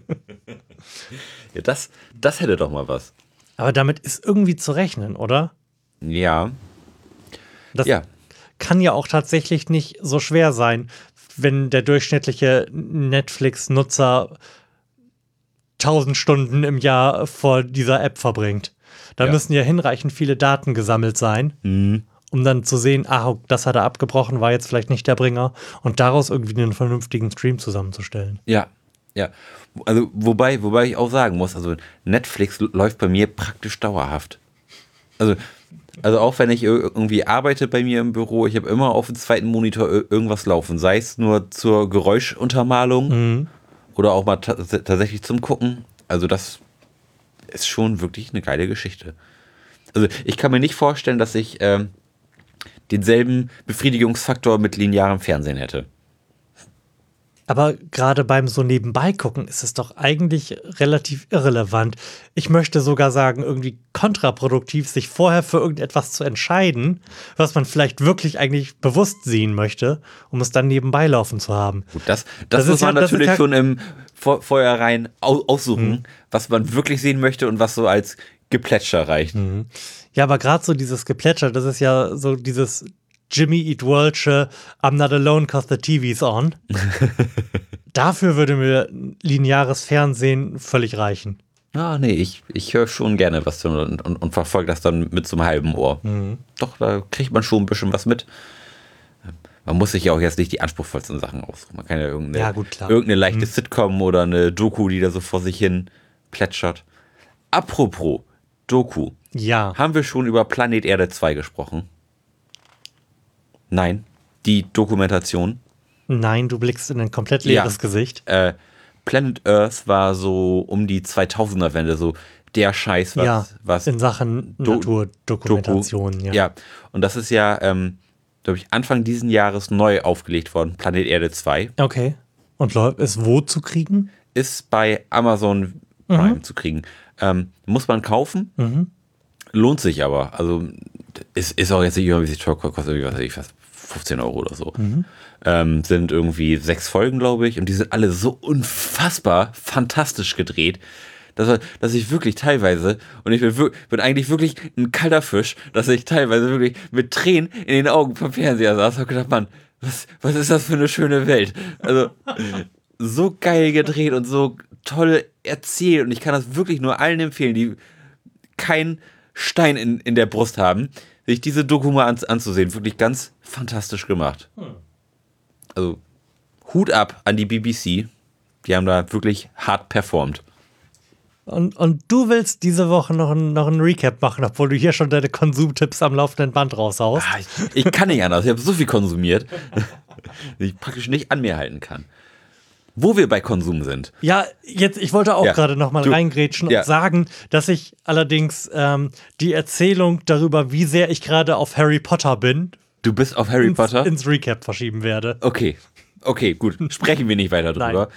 Ja, das hätte doch mal was. Aber damit ist irgendwie zu rechnen, oder? Ja. Das Ja. kann ja auch tatsächlich nicht so schwer sein, wenn der durchschnittliche Netflix-Nutzer 1000 Stunden im Jahr vor dieser App verbringt. Da Ja. müssen ja hinreichend viele Daten gesammelt sein, um dann zu sehen, das hat er abgebrochen, war jetzt vielleicht nicht der Bringer, und daraus irgendwie einen vernünftigen Stream zusammenzustellen. Ja. Also, wobei ich auch sagen muss, also Netflix läuft bei mir praktisch dauerhaft. Also auch wenn ich irgendwie arbeite bei mir im Büro, ich habe immer auf dem zweiten Monitor irgendwas laufen, sei es nur zur Geräuschuntermalung oder auch mal tatsächlich zum Gucken. Also das ist schon wirklich eine geile Geschichte. Also ich kann mir nicht vorstellen, dass ich denselben Befriedigungsfaktor mit linearem Fernsehen hätte. Aber gerade beim so nebenbei gucken ist es doch eigentlich relativ irrelevant. Ich möchte sogar sagen, irgendwie kontraproduktiv, sich vorher für irgendetwas zu entscheiden, was man vielleicht wirklich eigentlich bewusst sehen möchte, um es dann nebenbei laufen zu haben. Gut, das Das muss ist ja- man das ist natürlich ja- schon im Vorhinein aussuchen, was man wirklich sehen möchte und was so als Geplätscher reicht. Ja, aber gerade so dieses Geplätscher, das ist ja so dieses Jimmy Eat Worldsche I'm not alone cause the TV's on. Dafür würde mir lineares Fernsehen völlig reichen. Ah, nee, ich höre schon gerne was und verfolge das dann mit so einem halben Ohr. Doch, da kriegt man schon ein bisschen was mit. Man muss sich ja auch jetzt nicht die anspruchsvollsten Sachen aussuchen. Man kann ja Ja, gut, klar. irgendeine leichte Sitcom oder eine Doku, die da so vor sich hin plätschert. Apropos Doku. Ja. Haben wir schon über Planet Erde 2 gesprochen? Nein. Die Dokumentation. Nein, du blickst in ein komplett leeres Ja. Gesicht. Planet Earth war so um die 2000er-Wende, so der Scheiß, was in Sachen Naturdokumentation. Ja, und das ist ja, glaube ich, Anfang diesen Jahres neu aufgelegt worden, Planet Erde 2. Okay. Und ist wo zu kriegen? Ist bei Amazon Prime zu kriegen. Muss man kaufen, lohnt sich aber. Also ist auch jetzt nicht irgendwie kostet irgendwie, was weiß ich, fast 15 Euro oder so. Sind irgendwie 6 Folgen, glaube ich, und die sind alle so unfassbar fantastisch gedreht, dass ich wirklich teilweise, und ich bin eigentlich wirklich ein kalter Fisch, dass ich teilweise wirklich mit Tränen in den Augen vom Fernseher saß und gedacht, Mann, was ist das für eine schöne Welt? Also so geil gedreht und so toll erzählt, und ich kann das wirklich nur allen empfehlen, die keinen Stein in der Brust haben, sich diese Doku mal anzusehen. Wirklich ganz fantastisch gemacht. Also Hut ab an die BBC. Die haben da wirklich hart performt. Und du willst diese Woche noch einen Recap machen, obwohl du hier schon deine Konsumtipps am laufenden Band raushaust. Ich kann nicht anders. Ich habe so viel konsumiert, dass ich praktisch nicht an mir halten kann. Wo wir bei Konsum sind. Ja, ich wollte auch gerade noch mal reingrätschen und sagen, dass ich allerdings die Erzählung darüber, wie sehr ich gerade auf Harry Potter bin, du bist auf Harry Potter? Ins Recap verschieben werde. Okay, gut. Sprechen wir nicht weiter drüber.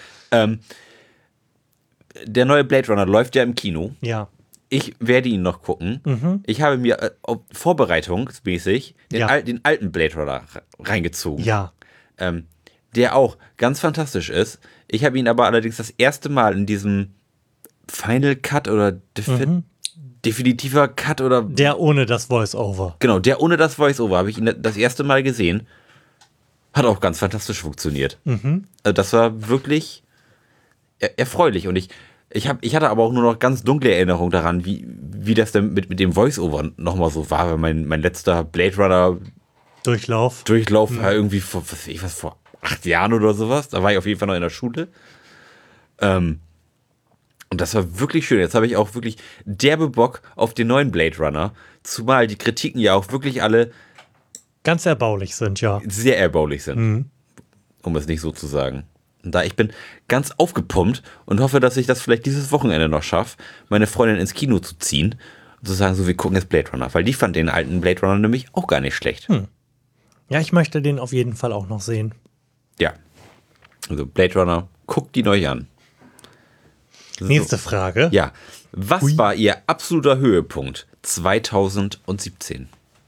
Der neue Blade Runner läuft ja im Kino. Ja. Ich werde ihn noch gucken. Ich habe mir vorbereitungsmäßig den alten Blade Runner reingezogen. Ja. Der auch ganz fantastisch ist. Ich habe ihn aber allerdings das erste Mal in diesem Final Cut oder definitiver Cut oder... Der ohne das Voice-Over. Genau, der ohne das Voice-Over habe ich ihn das erste Mal gesehen. Hat auch ganz fantastisch funktioniert. Also das war wirklich erfreulich. Und ich hatte aber auch nur noch ganz dunkle Erinnerungen daran, wie das denn mit dem Voice-Over nochmal so war, weil mein letzter Blade Runner Durchlauf war irgendwie vor 8 Jahren oder sowas. Da war ich auf jeden Fall noch in der Schule. Und das war wirklich schön. Jetzt habe ich auch wirklich derbe Bock auf den neuen Blade Runner. Zumal die Kritiken ja auch wirklich alle ganz erbaulich sind, ja. Sehr erbaulich sind. Um es nicht so zu sagen. Und ich bin ganz aufgepumpt und hoffe, dass ich das vielleicht dieses Wochenende noch schaffe, meine Freundin ins Kino zu ziehen und zu sagen, so, wir gucken jetzt Blade Runner. Weil die fand den alten Blade Runner nämlich auch gar nicht schlecht. Ja, ich möchte den auf jeden Fall auch noch sehen. Ja. Also Blade Runner, guckt ihn euch an. So. Nächste Frage. Ja. Was war Ihr absoluter Höhepunkt 2017?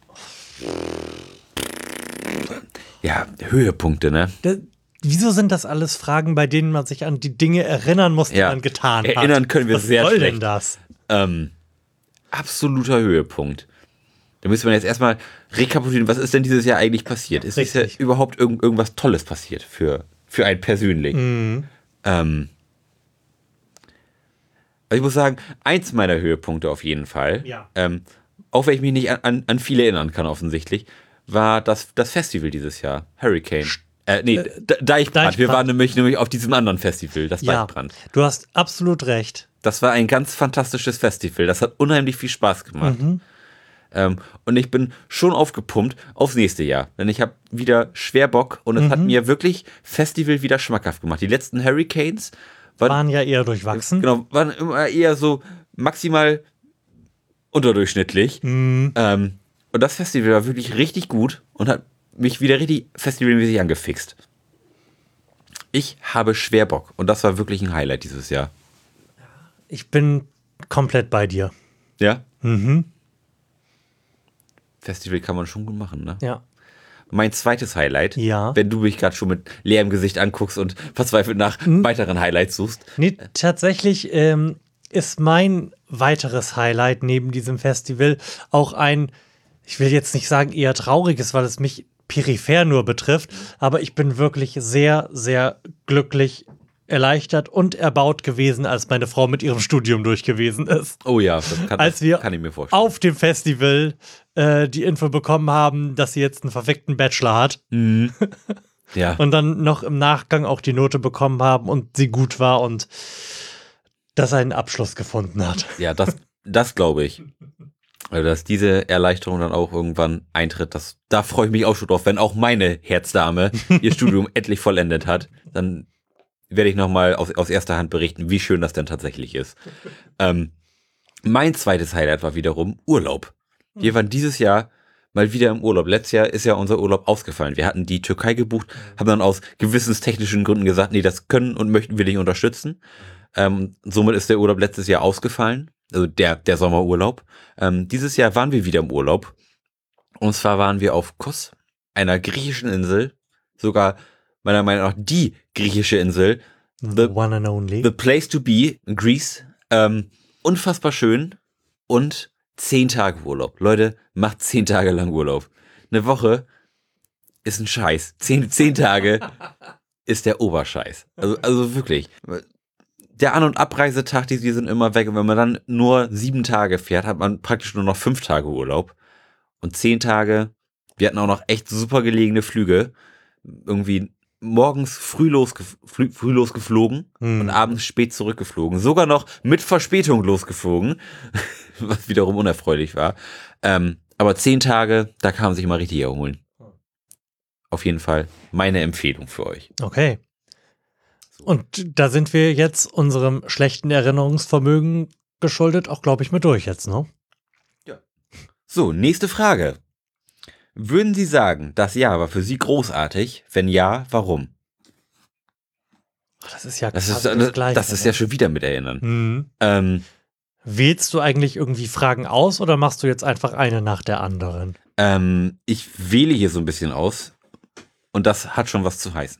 Ja, Höhepunkte, ne? Wieso sind das alles Fragen, bei denen man sich an die Dinge erinnern muss, die man getan hat? Erinnern können wir sehr schlecht. Was soll denn das? Absoluter Höhepunkt. Da müssen wir jetzt erstmal rekapitulieren, was ist denn dieses Jahr eigentlich passiert? Ist ja überhaupt irgendwas Tolles passiert für einen persönlich? Also ich muss sagen, eins meiner Höhepunkte auf jeden Fall, auch wenn ich mich nicht an viele erinnern kann offensichtlich, war das Festival dieses Jahr, Hurricane. Deichbrand. Wir waren nämlich auf diesem anderen Festival, das Deichbrand. Du hast absolut recht. Das war ein ganz fantastisches Festival. Das hat unheimlich viel Spaß gemacht. Und ich bin schon aufgepumpt aufs nächste Jahr. Denn ich habe wieder schwer Bock und es hat mir wirklich Festival wieder schmackhaft gemacht. Die letzten Hurricanes waren ja eher durchwachsen. Genau, waren immer eher so maximal unterdurchschnittlich. Und das Festival war wirklich richtig gut und hat mich wieder richtig festivalmäßig angefixt. Ich habe schwer Bock und das war wirklich ein Highlight dieses Jahr. Ich bin komplett bei dir. Ja? Festival kann man schon gut machen, ne? Ja. Mein zweites Highlight, wenn du mich gerade schon mit leerem Gesicht anguckst und verzweifelt nach weiteren Highlights suchst. Nee, tatsächlich ist mein weiteres Highlight neben diesem Festival auch ein, ich will jetzt nicht sagen eher trauriges, weil es mich peripher nur betrifft, aber ich bin wirklich sehr, sehr glücklich, erleichtert und erbaut gewesen, als meine Frau mit ihrem Studium durch gewesen ist. Oh ja, das kann ich mir vorstellen. Auf dem Festival die Info bekommen haben, dass sie jetzt einen verfickten Bachelor hat. Ja. Und dann noch im Nachgang auch die Note bekommen haben und sie gut war und dass er einen Abschluss gefunden hat. Ja, das glaube ich. Also, dass diese Erleichterung dann auch irgendwann eintritt, da freue ich mich auch schon drauf, wenn auch meine Herzdame ihr Studium endlich vollendet hat, dann werde ich nochmal aus erster Hand berichten, wie schön das denn tatsächlich ist. Mein zweites Highlight war wiederum Urlaub. Wir waren dieses Jahr mal wieder im Urlaub. Letztes Jahr ist ja unser Urlaub ausgefallen. Wir hatten die Türkei gebucht, haben dann aus gewissenstechnischen Gründen gesagt, nee, das können und möchten wir nicht unterstützen. Somit ist der Urlaub letztes Jahr ausgefallen, also der Sommerurlaub. Dieses Jahr waren wir wieder im Urlaub. Und zwar waren wir auf Kos, einer griechischen Insel, sogar meiner Meinung nach die griechische Insel. The one and only. The place to be, Greece. Unfassbar schön und 10 Tage Urlaub. Leute, macht 10 Tage lang Urlaub. Eine Woche ist ein Scheiß. 10 Tage ist der Oberscheiß. Also wirklich. Der An- und Abreisetag, die sind immer weg. Und wenn man dann nur 7 Tage fährt, hat man praktisch nur noch 5 Tage Urlaub. Und 10 Tage, wir hatten auch noch echt super gelegene Flüge. Irgendwie morgens früh losgeflogen und abends spät zurückgeflogen. Sogar noch mit Verspätung losgeflogen, was wiederum unerfreulich war. Aber 10 Tage, da kann man sich mal richtig erholen. Auf jeden Fall meine Empfehlung für euch. Okay. Und da sind wir jetzt unserem schlechten Erinnerungsvermögen geschuldet, auch glaube ich mit durch jetzt, ne? Ja. So, nächste Frage. Würden Sie sagen, das Jahr war für Sie großartig? Wenn ja, warum? Das ist ja Das quasi ist Gleiche, ja schon wieder mit erinnern. Wählst du eigentlich irgendwie Fragen aus oder machst du jetzt einfach eine nach der anderen? Ich wähle hier so ein bisschen aus und das hat schon was zu heißen.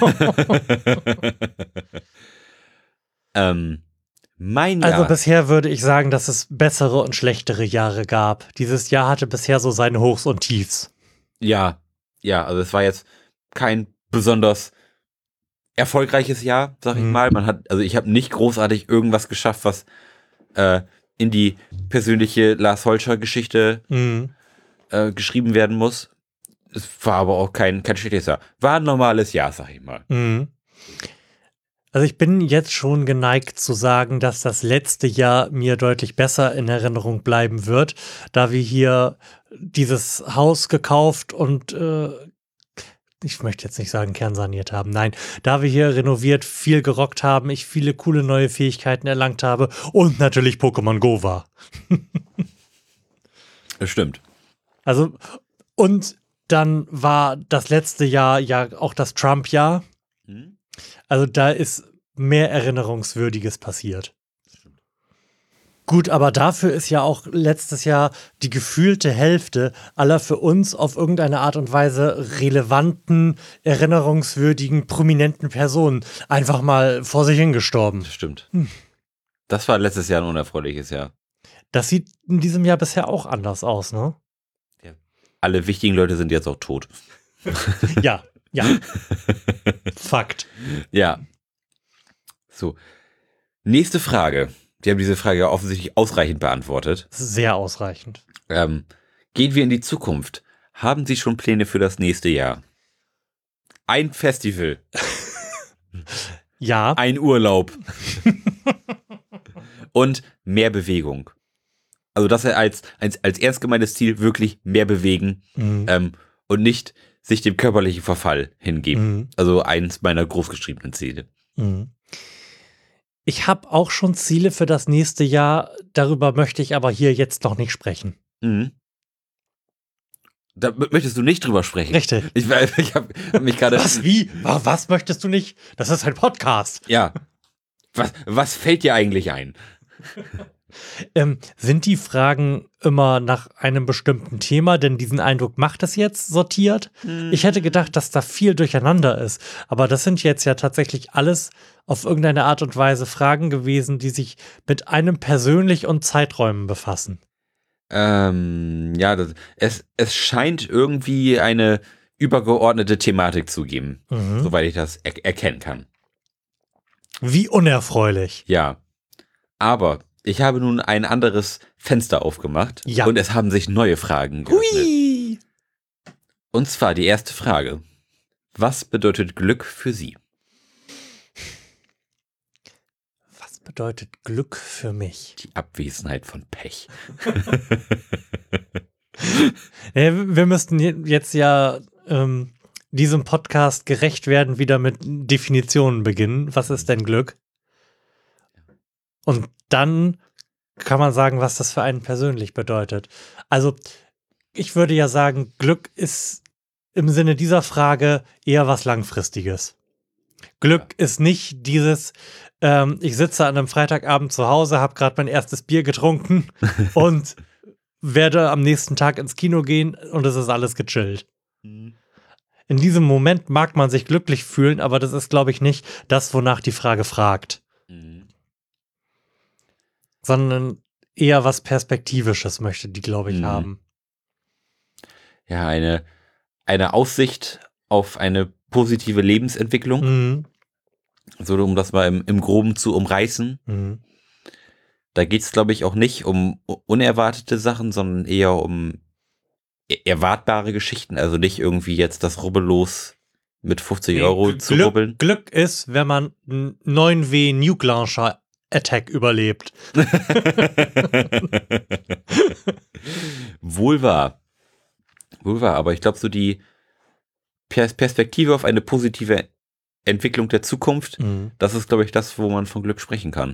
Mein Jahr. Also bisher würde ich sagen, dass es bessere und schlechtere Jahre gab. Dieses Jahr hatte bisher so seine Hochs und Tiefs. Ja, also es war jetzt kein besonders erfolgreiches Jahr, sag ich mal. Ich habe nicht großartig irgendwas geschafft, was in die persönliche Lars Holscher-Geschichte geschrieben werden muss. Es war aber auch kein schlechtes Jahr. War ein normales Jahr, sag ich mal. Also ich bin jetzt schon geneigt zu sagen, dass das letzte Jahr mir deutlich besser in Erinnerung bleiben wird, da wir hier dieses Haus gekauft und ich möchte jetzt nicht sagen kernsaniert haben, nein, da wir hier renoviert, viel gerockt haben, ich viele coole neue Fähigkeiten erlangt habe und natürlich Pokémon Go war. Das stimmt. Also und dann war das letzte Jahr ja auch das Trump-Jahr. Also da ist mehr Erinnerungswürdiges passiert. Gut, aber dafür ist ja auch letztes Jahr die gefühlte Hälfte aller für uns auf irgendeine Art und Weise relevanten, erinnerungswürdigen, prominenten Personen einfach mal vor sich hingestorben. Das stimmt. Das war letztes Jahr ein unerfreuliches Jahr. Das sieht in diesem Jahr bisher auch anders aus, ne? Ja. Alle wichtigen Leute sind jetzt auch tot. Ja. Fakt. Ja. So. Nächste Frage. Die haben diese Frage offensichtlich ausreichend beantwortet. Sehr ausreichend. Gehen wir in die Zukunft. Haben Sie schon Pläne für das nächste Jahr? Ein Festival. Ja. Ein Urlaub. Und mehr Bewegung. Also das als ernst gemeintes Ziel wirklich mehr bewegen und nicht sich dem körperlichen Verfall hingeben. Also eins meiner großgeschriebenen Ziele. Ich habe auch schon Ziele für das nächste Jahr, darüber möchte ich aber hier jetzt noch nicht sprechen. Da möchtest du nicht drüber sprechen. Richtig. Ich hab mich gerade... Was, wie? Was möchtest du nicht? Das ist ein Podcast. Ja. Was fällt dir eigentlich ein? Sind die Fragen immer nach einem bestimmten Thema? Denn diesen Eindruck macht es jetzt sortiert. Ich hätte gedacht, dass da viel durcheinander ist. Aber das sind jetzt ja tatsächlich alles auf irgendeine Art und Weise Fragen gewesen, die sich mit einem persönlich und Zeiträumen befassen. Es scheint irgendwie eine übergeordnete Thematik zu geben, soweit ich das erkennen kann. Wie unerfreulich. Ja, aber ich habe nun ein anderes Fenster aufgemacht und es haben sich neue Fragen geöffnet. Hui! Und zwar die erste Frage. Was bedeutet Glück für Sie? Was bedeutet Glück für mich? Die Abwesenheit von Pech. Wir müssten jetzt ja diesem Podcast gerecht werden, wieder mit Definitionen beginnen. Was ist denn Glück? Und dann kann man sagen, was das für einen persönlich bedeutet. Also, ich würde ja sagen, Glück ist im Sinne dieser Frage eher was Langfristiges. Glück ist nicht dieses, ich sitze an einem Freitagabend zu Hause, habe gerade mein erstes Bier getrunken und werde am nächsten Tag ins Kino gehen und es ist alles gechillt. In diesem Moment mag man sich glücklich fühlen, aber das ist, glaube ich, nicht das, wonach die Frage fragt. Sondern eher was Perspektivisches möchte die, glaube ich, haben. Ja, eine Aussicht auf eine positive Lebensentwicklung. So, um das mal im Groben zu umreißen. Da geht es, glaube ich, auch nicht um unerwartete Sachen, sondern eher um erwartbare Geschichten. Also nicht irgendwie jetzt das Rubbellos mit 50 Euro zu rubbeln. Glück ist, wenn man einen 9W Nuke Launcher Attack überlebt. Wohl wahr, aber ich glaube, so die Perspektive auf eine positive Entwicklung der Zukunft, das ist, glaube ich, das, wo man von Glück sprechen kann.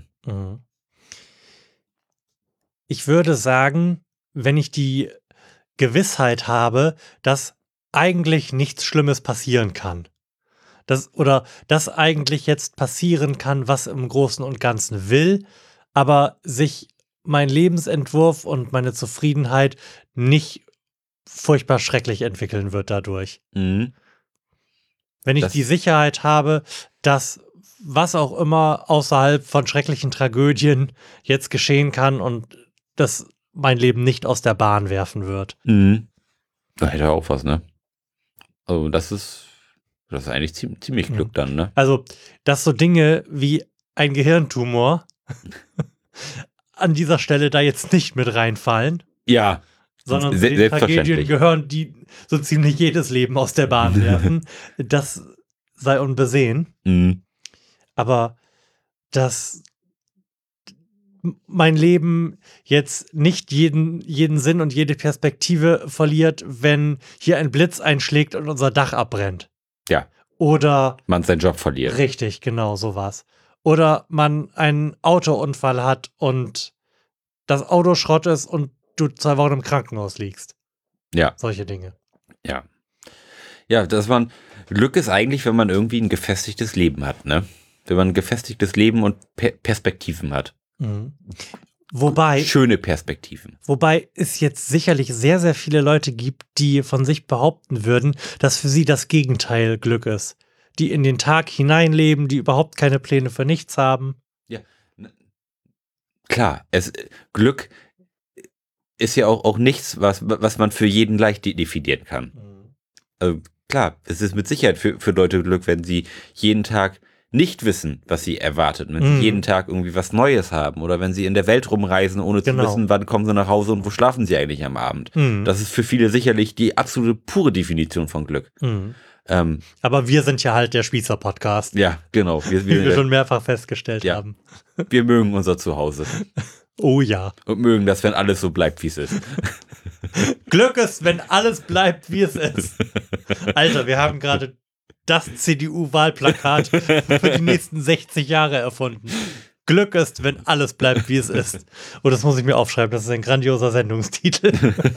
Ich würde sagen, wenn ich die Gewissheit habe, dass eigentlich nichts Schlimmes passieren kann. Dass eigentlich jetzt passieren kann, was im Großen und Ganzen will, aber sich mein Lebensentwurf und meine Zufriedenheit nicht furchtbar schrecklich entwickeln wird dadurch. Wenn ich die Sicherheit habe, dass was auch immer außerhalb von schrecklichen Tragödien jetzt geschehen kann und das mein Leben nicht aus der Bahn werfen wird. Da hätte er auch was, ne? Also das ist eigentlich ziemlich Glück dann, ne? Also, dass so Dinge wie ein Gehirntumor an dieser Stelle da jetzt nicht mit reinfallen. Ja. Sondern zu den Tragödien gehören, die so ziemlich jedes Leben aus der Bahn werfen. Das sei unbesehen. Aber dass mein Leben jetzt nicht jeden Sinn und jede Perspektive verliert, wenn hier ein Blitz einschlägt und unser Dach abbrennt. Ja. Oder man seinen Job verliert. Richtig, genau, sowas. Oder man einen Autounfall hat und das Auto Schrott ist und du 2 Wochen im Krankenhaus liegst. Ja. Solche Dinge. Ja. Ja, Glück ist eigentlich, wenn man irgendwie ein gefestigtes Leben hat, ne? Wenn man ein gefestigtes Leben und Perspektiven hat. Schöne Perspektiven. Wobei es jetzt sicherlich sehr, sehr viele Leute gibt, die von sich behaupten würden, dass für sie das Gegenteil Glück ist. Die in den Tag hineinleben, die überhaupt keine Pläne für nichts haben. Ja, klar. Glück ist ja auch nichts, was man für jeden leicht definieren kann. Also klar, es ist mit Sicherheit für Leute Glück, wenn sie jeden Tag nicht wissen, was sie erwartet, wenn sie jeden Tag irgendwie was Neues haben oder wenn sie in der Welt rumreisen, ohne zu wissen, wann kommen sie nach Hause und wo schlafen sie eigentlich am Abend. Das ist für viele sicherlich die absolute pure Definition von Glück. Aber wir sind ja halt der Spießer-Podcast. Ja, genau. Wie wir schon mehrfach festgestellt haben. Wir mögen unser Zuhause. Oh ja. Und mögen das, wenn alles so bleibt, wie es ist. Glück ist, wenn alles bleibt, wie es ist. Alter, wir haben gerade das CDU-Wahlplakat für die nächsten 60 Jahre erfunden. Glück ist, wenn alles bleibt, wie es ist. Und das muss ich mir aufschreiben, das ist ein grandioser Sendungstitel.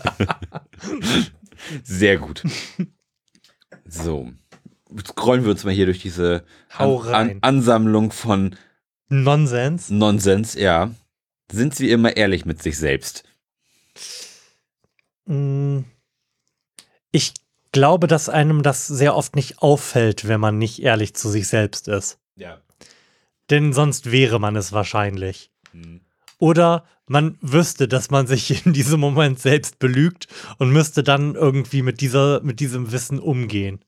Sehr gut. So, scrollen wir uns mal hier durch diese Ansammlung von Nonsens, ja. Sind Sie immer ehrlich mit sich selbst? Ich glaube, dass einem das sehr oft nicht auffällt, wenn man nicht ehrlich zu sich selbst ist. Ja. Denn sonst wäre man es wahrscheinlich. Oder man wüsste, dass man sich in diesem Moment selbst belügt und müsste dann irgendwie mit diesem Wissen umgehen.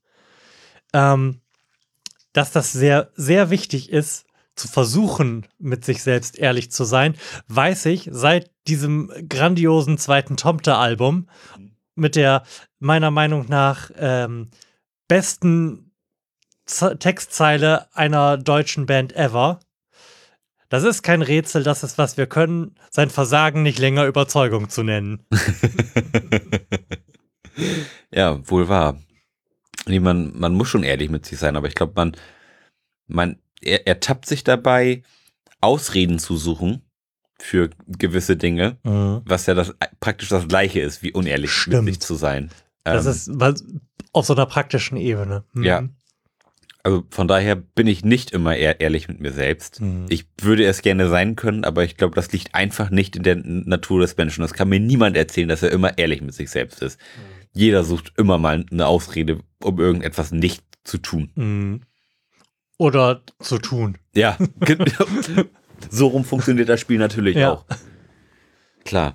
Dass das sehr, sehr wichtig ist, zu versuchen, mit sich selbst ehrlich zu sein, weiß ich seit diesem grandiosen zweiten Tomte-Album mit der meiner Meinung nach besten Textzeile einer deutschen Band ever. Das ist kein Rätsel, das ist, was wir können, sein Versagen nicht länger Überzeugung zu nennen. Ja, wohl wahr. Nee, man muss schon ehrlich mit sich sein, aber ich glaube, er ertappt sich dabei, Ausreden zu suchen für gewisse Dinge, was ja praktisch das Gleiche ist, wie unehrlich Stimmt. mit sich zu sein. Das ist auf so einer praktischen Ebene. Ja. Also von daher bin ich nicht immer ehrlich mit mir selbst. Ich würde es gerne sein können, aber ich glaube, das liegt einfach nicht in der Natur des Menschen. Das kann mir niemand erzählen, dass er immer ehrlich mit sich selbst ist. Jeder sucht immer mal eine Ausrede, um irgendetwas nicht zu tun. Oder zu tun. Ja, so rum funktioniert das Spiel natürlich auch. Klar.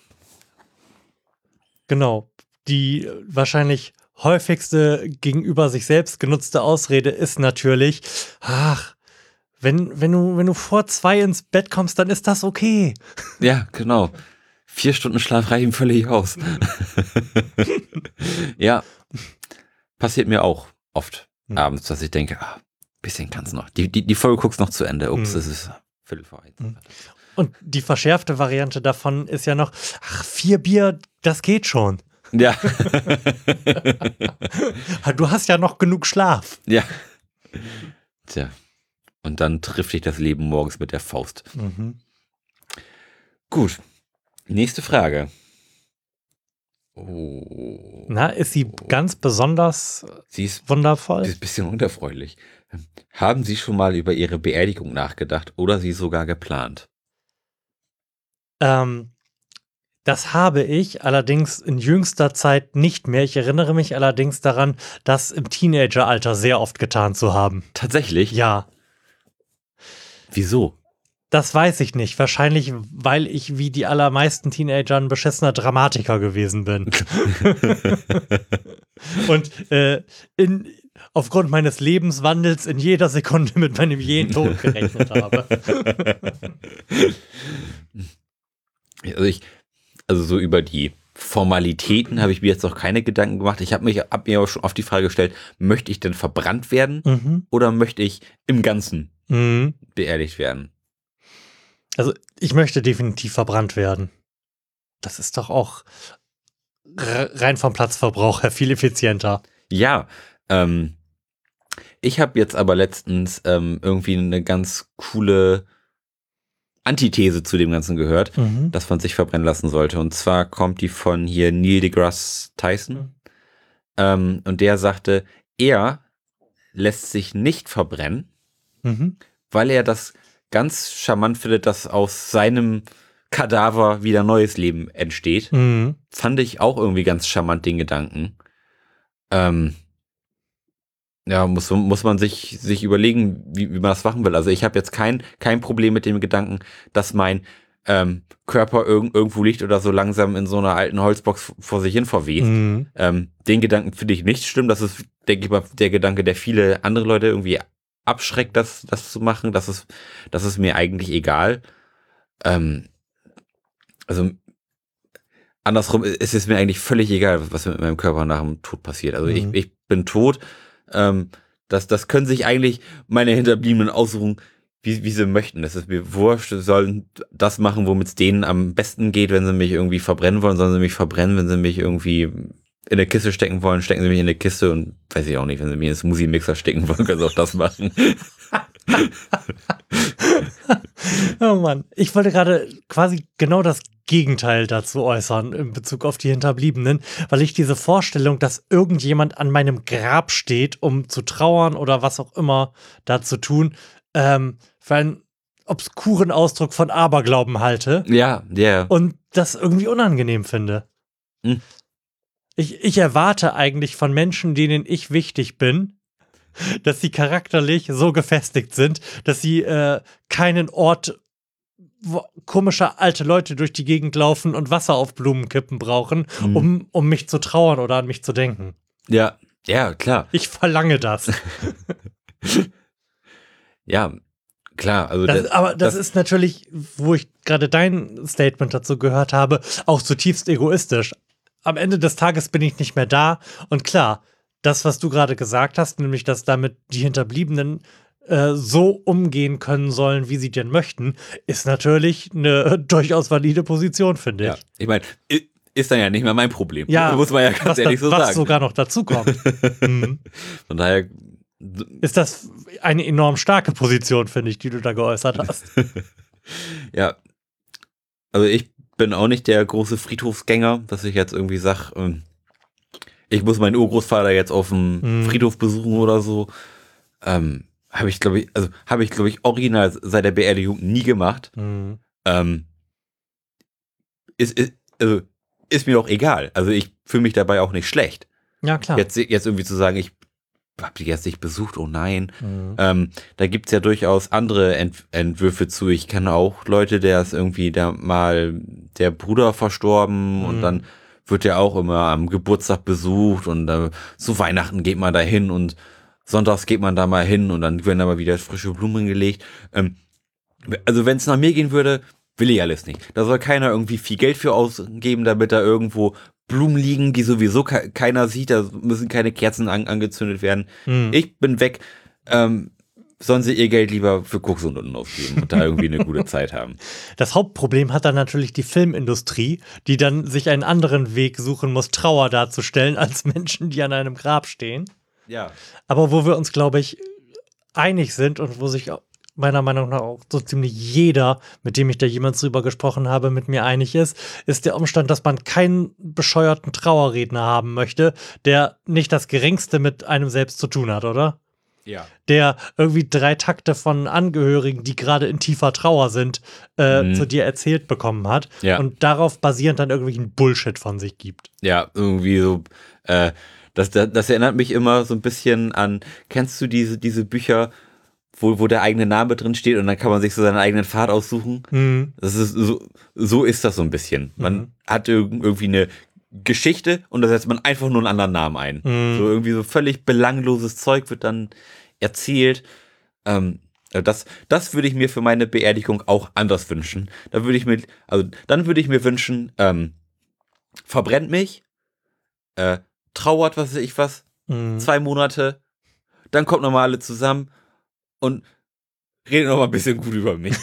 Genau. Die wahrscheinlich häufigste gegenüber sich selbst genutzte Ausrede ist natürlich, wenn du vor 2 ins Bett kommst, dann ist das okay. Ja, genau. 4 Stunden Schlaf reichen völlig aus. Ja, passiert mir auch oft abends, dass ich denke, bisschen kann's noch. Die Folge guckst noch zu Ende. Ups, das ist Viertel vor 1. Und die verschärfte Variante davon ist ja noch, 4 Bier, das geht schon. Ja. Du hast ja noch genug Schlaf. Ja. Tja. Und dann trifft dich das Leben morgens mit der Faust. Gut. Nächste Frage. Oh. Na, ist sie ganz besonders wundervoll? Sie ist ein bisschen unerfreulich. Haben Sie schon mal über Ihre Beerdigung nachgedacht oder sie sogar geplant? Das habe ich allerdings in jüngster Zeit nicht mehr. Ich erinnere mich allerdings daran, das im Teenageralter sehr oft getan zu haben. Tatsächlich? Ja. Wieso? Das weiß ich nicht. Wahrscheinlich, weil ich wie die allermeisten Teenager ein beschissener Dramatiker gewesen bin. Und aufgrund meines Lebenswandels in jeder Sekunde mit meinem jähen Tod gerechnet habe. Also so über die Formalitäten habe ich mir jetzt noch keine Gedanken gemacht. Ich habe mir aber schon oft die Frage gestellt, möchte ich denn verbrannt werden oder möchte ich im Ganzen beerdigt werden? Also ich möchte definitiv verbrannt werden. Das ist doch auch rein vom Platzverbrauch her viel effizienter. Ja, ich habe jetzt aber letztens irgendwie eine ganz coole Antithese zu dem Ganzen gehört, dass man sich verbrennen lassen sollte. Und zwar kommt die von hier Neil deGrasse Tyson. Und der sagte, er lässt sich nicht verbrennen, weil er das ganz charmant findet, dass aus seinem Kadaver wieder neues Leben entsteht. Fand ich auch irgendwie ganz charmant, den Gedanken. Ja, muss man sich überlegen, wie man das machen will. Also ich habe jetzt kein Problem mit dem Gedanken, dass mein Körper irgendwo liegt oder so langsam in so einer alten Holzbox vor sich hin verweht. Den Gedanken finde ich nicht schlimm. Das ist, denke ich mal, der Gedanke, der viele andere Leute irgendwie abschreckt, das zu machen. Das ist mir eigentlich egal. Also andersrum ist es mir eigentlich völlig egal, was mit meinem Körper nach dem Tod passiert. Also ich bin tot. Das können sich eigentlich meine Hinterbliebenen aussuchen, wie sie möchten. Das ist mir wurscht. Sie sollen das machen, womit es denen am besten geht. Wenn sie mich irgendwie verbrennen wollen, sollen sie mich verbrennen. Wenn sie mich irgendwie in eine Kiste stecken wollen, stecken sie mich in eine Kiste. Und weiß ich auch nicht, wenn sie mich in einen Smoothie-Mixer stecken wollen, können sie auch das machen. Oh Mann, ich wollte gerade quasi genau das Gegenteil dazu äußern in Bezug auf die Hinterbliebenen, weil ich diese Vorstellung, dass irgendjemand an meinem Grab steht, um zu trauern oder was auch immer da zu tun, für einen obskuren Ausdruck von Aberglauben halte. Ja, yeah. Und das irgendwie unangenehm finde. Ich erwarte eigentlich von Menschen, denen ich wichtig bin, dass sie charakterlich so gefestigt sind, dass sie keinen Ort, wo komische alte Leute durch die Gegend laufen und Wasser auf Blumen kippen brauchen, um mich zu trauern oder an mich zu denken. Ja, klar. Ich verlange das. Ja, klar. Also das ist natürlich, wo ich gerade dein Statement dazu gehört habe, auch zutiefst egoistisch. Am Ende des Tages bin ich nicht mehr da. Und klar, das, was du gerade gesagt hast, nämlich, dass damit die Hinterbliebenen so umgehen können sollen, wie sie denn möchten, ist natürlich eine durchaus valide Position, finde ich. Ja, ich meine, ist dann ja nicht mehr mein Problem. Ja, muss man ja ganz ehrlich so sagen. Was sogar noch dazu kommt. Von daher ist das eine enorm starke Position, finde ich, die du da geäußert hast. Ja, also ich bin auch nicht der große Friedhofsgänger, dass ich jetzt irgendwie sage, ich muss meinen Urgroßvater jetzt auf dem Friedhof besuchen oder so. Habe ich, glaube ich, original seit der Beerdigung nie gemacht. Ist mir auch egal. Also ich fühle mich dabei auch nicht schlecht. Ja, klar. Jetzt irgendwie zu sagen, ich habe die jetzt nicht besucht, oh nein. Da gibt's ja durchaus andere Entwürfe zu. Ich kenne auch Leute, der ist irgendwie der Bruder verstorben und dann wird ja auch immer am Geburtstag besucht und zu Weihnachten geht man da hin und sonntags geht man da mal hin und dann werden da mal wieder frische Blumen gelegt. Also wenn es nach mir gehen würde, will ich alles nicht. Da soll keiner irgendwie viel Geld für ausgeben, damit da irgendwo Blumen liegen, die sowieso keiner sieht. Da müssen keine Kerzen angezündet werden. Ich bin weg. Sollen sie ihr Geld lieber für Koks und unten ausgeben und da irgendwie eine gute Zeit haben. Das Hauptproblem hat dann natürlich die Filmindustrie, die dann sich einen anderen Weg suchen muss, Trauer darzustellen, als Menschen, die an einem Grab stehen. Ja. Aber wo wir uns, glaube ich, einig sind und wo sich meiner Meinung nach auch so ziemlich jeder, mit dem ich da jemals drüber gesprochen habe, mit mir einig ist der Umstand, dass man keinen bescheuerten Trauerredner haben möchte, der nicht das Geringste mit einem selbst zu tun hat, oder? Ja. Der irgendwie 3 Takte von Angehörigen, die gerade in tiefer Trauer sind, zu dir erzählt bekommen hat und darauf basierend dann irgendwelchen Bullshit von sich gibt. Ja, irgendwie so, das erinnert mich immer so ein bisschen an, kennst du diese Bücher, wo der eigene Name drin steht und dann kann man sich so seinen eigenen Pfad aussuchen? Das ist so ist das so ein bisschen. Man hat irgendwie eine Geschichte und da setzt man einfach nur einen anderen Namen ein. So irgendwie so völlig belangloses Zeug wird dann erzählt. Das würde ich mir für meine Beerdigung auch anders wünschen. Dann würde ich mir wünschen, verbrennt mich, trauert, was weiß ich was, 2 Monate, dann kommt nochmal alle zusammen und redet noch mal ein bisschen gut über mich.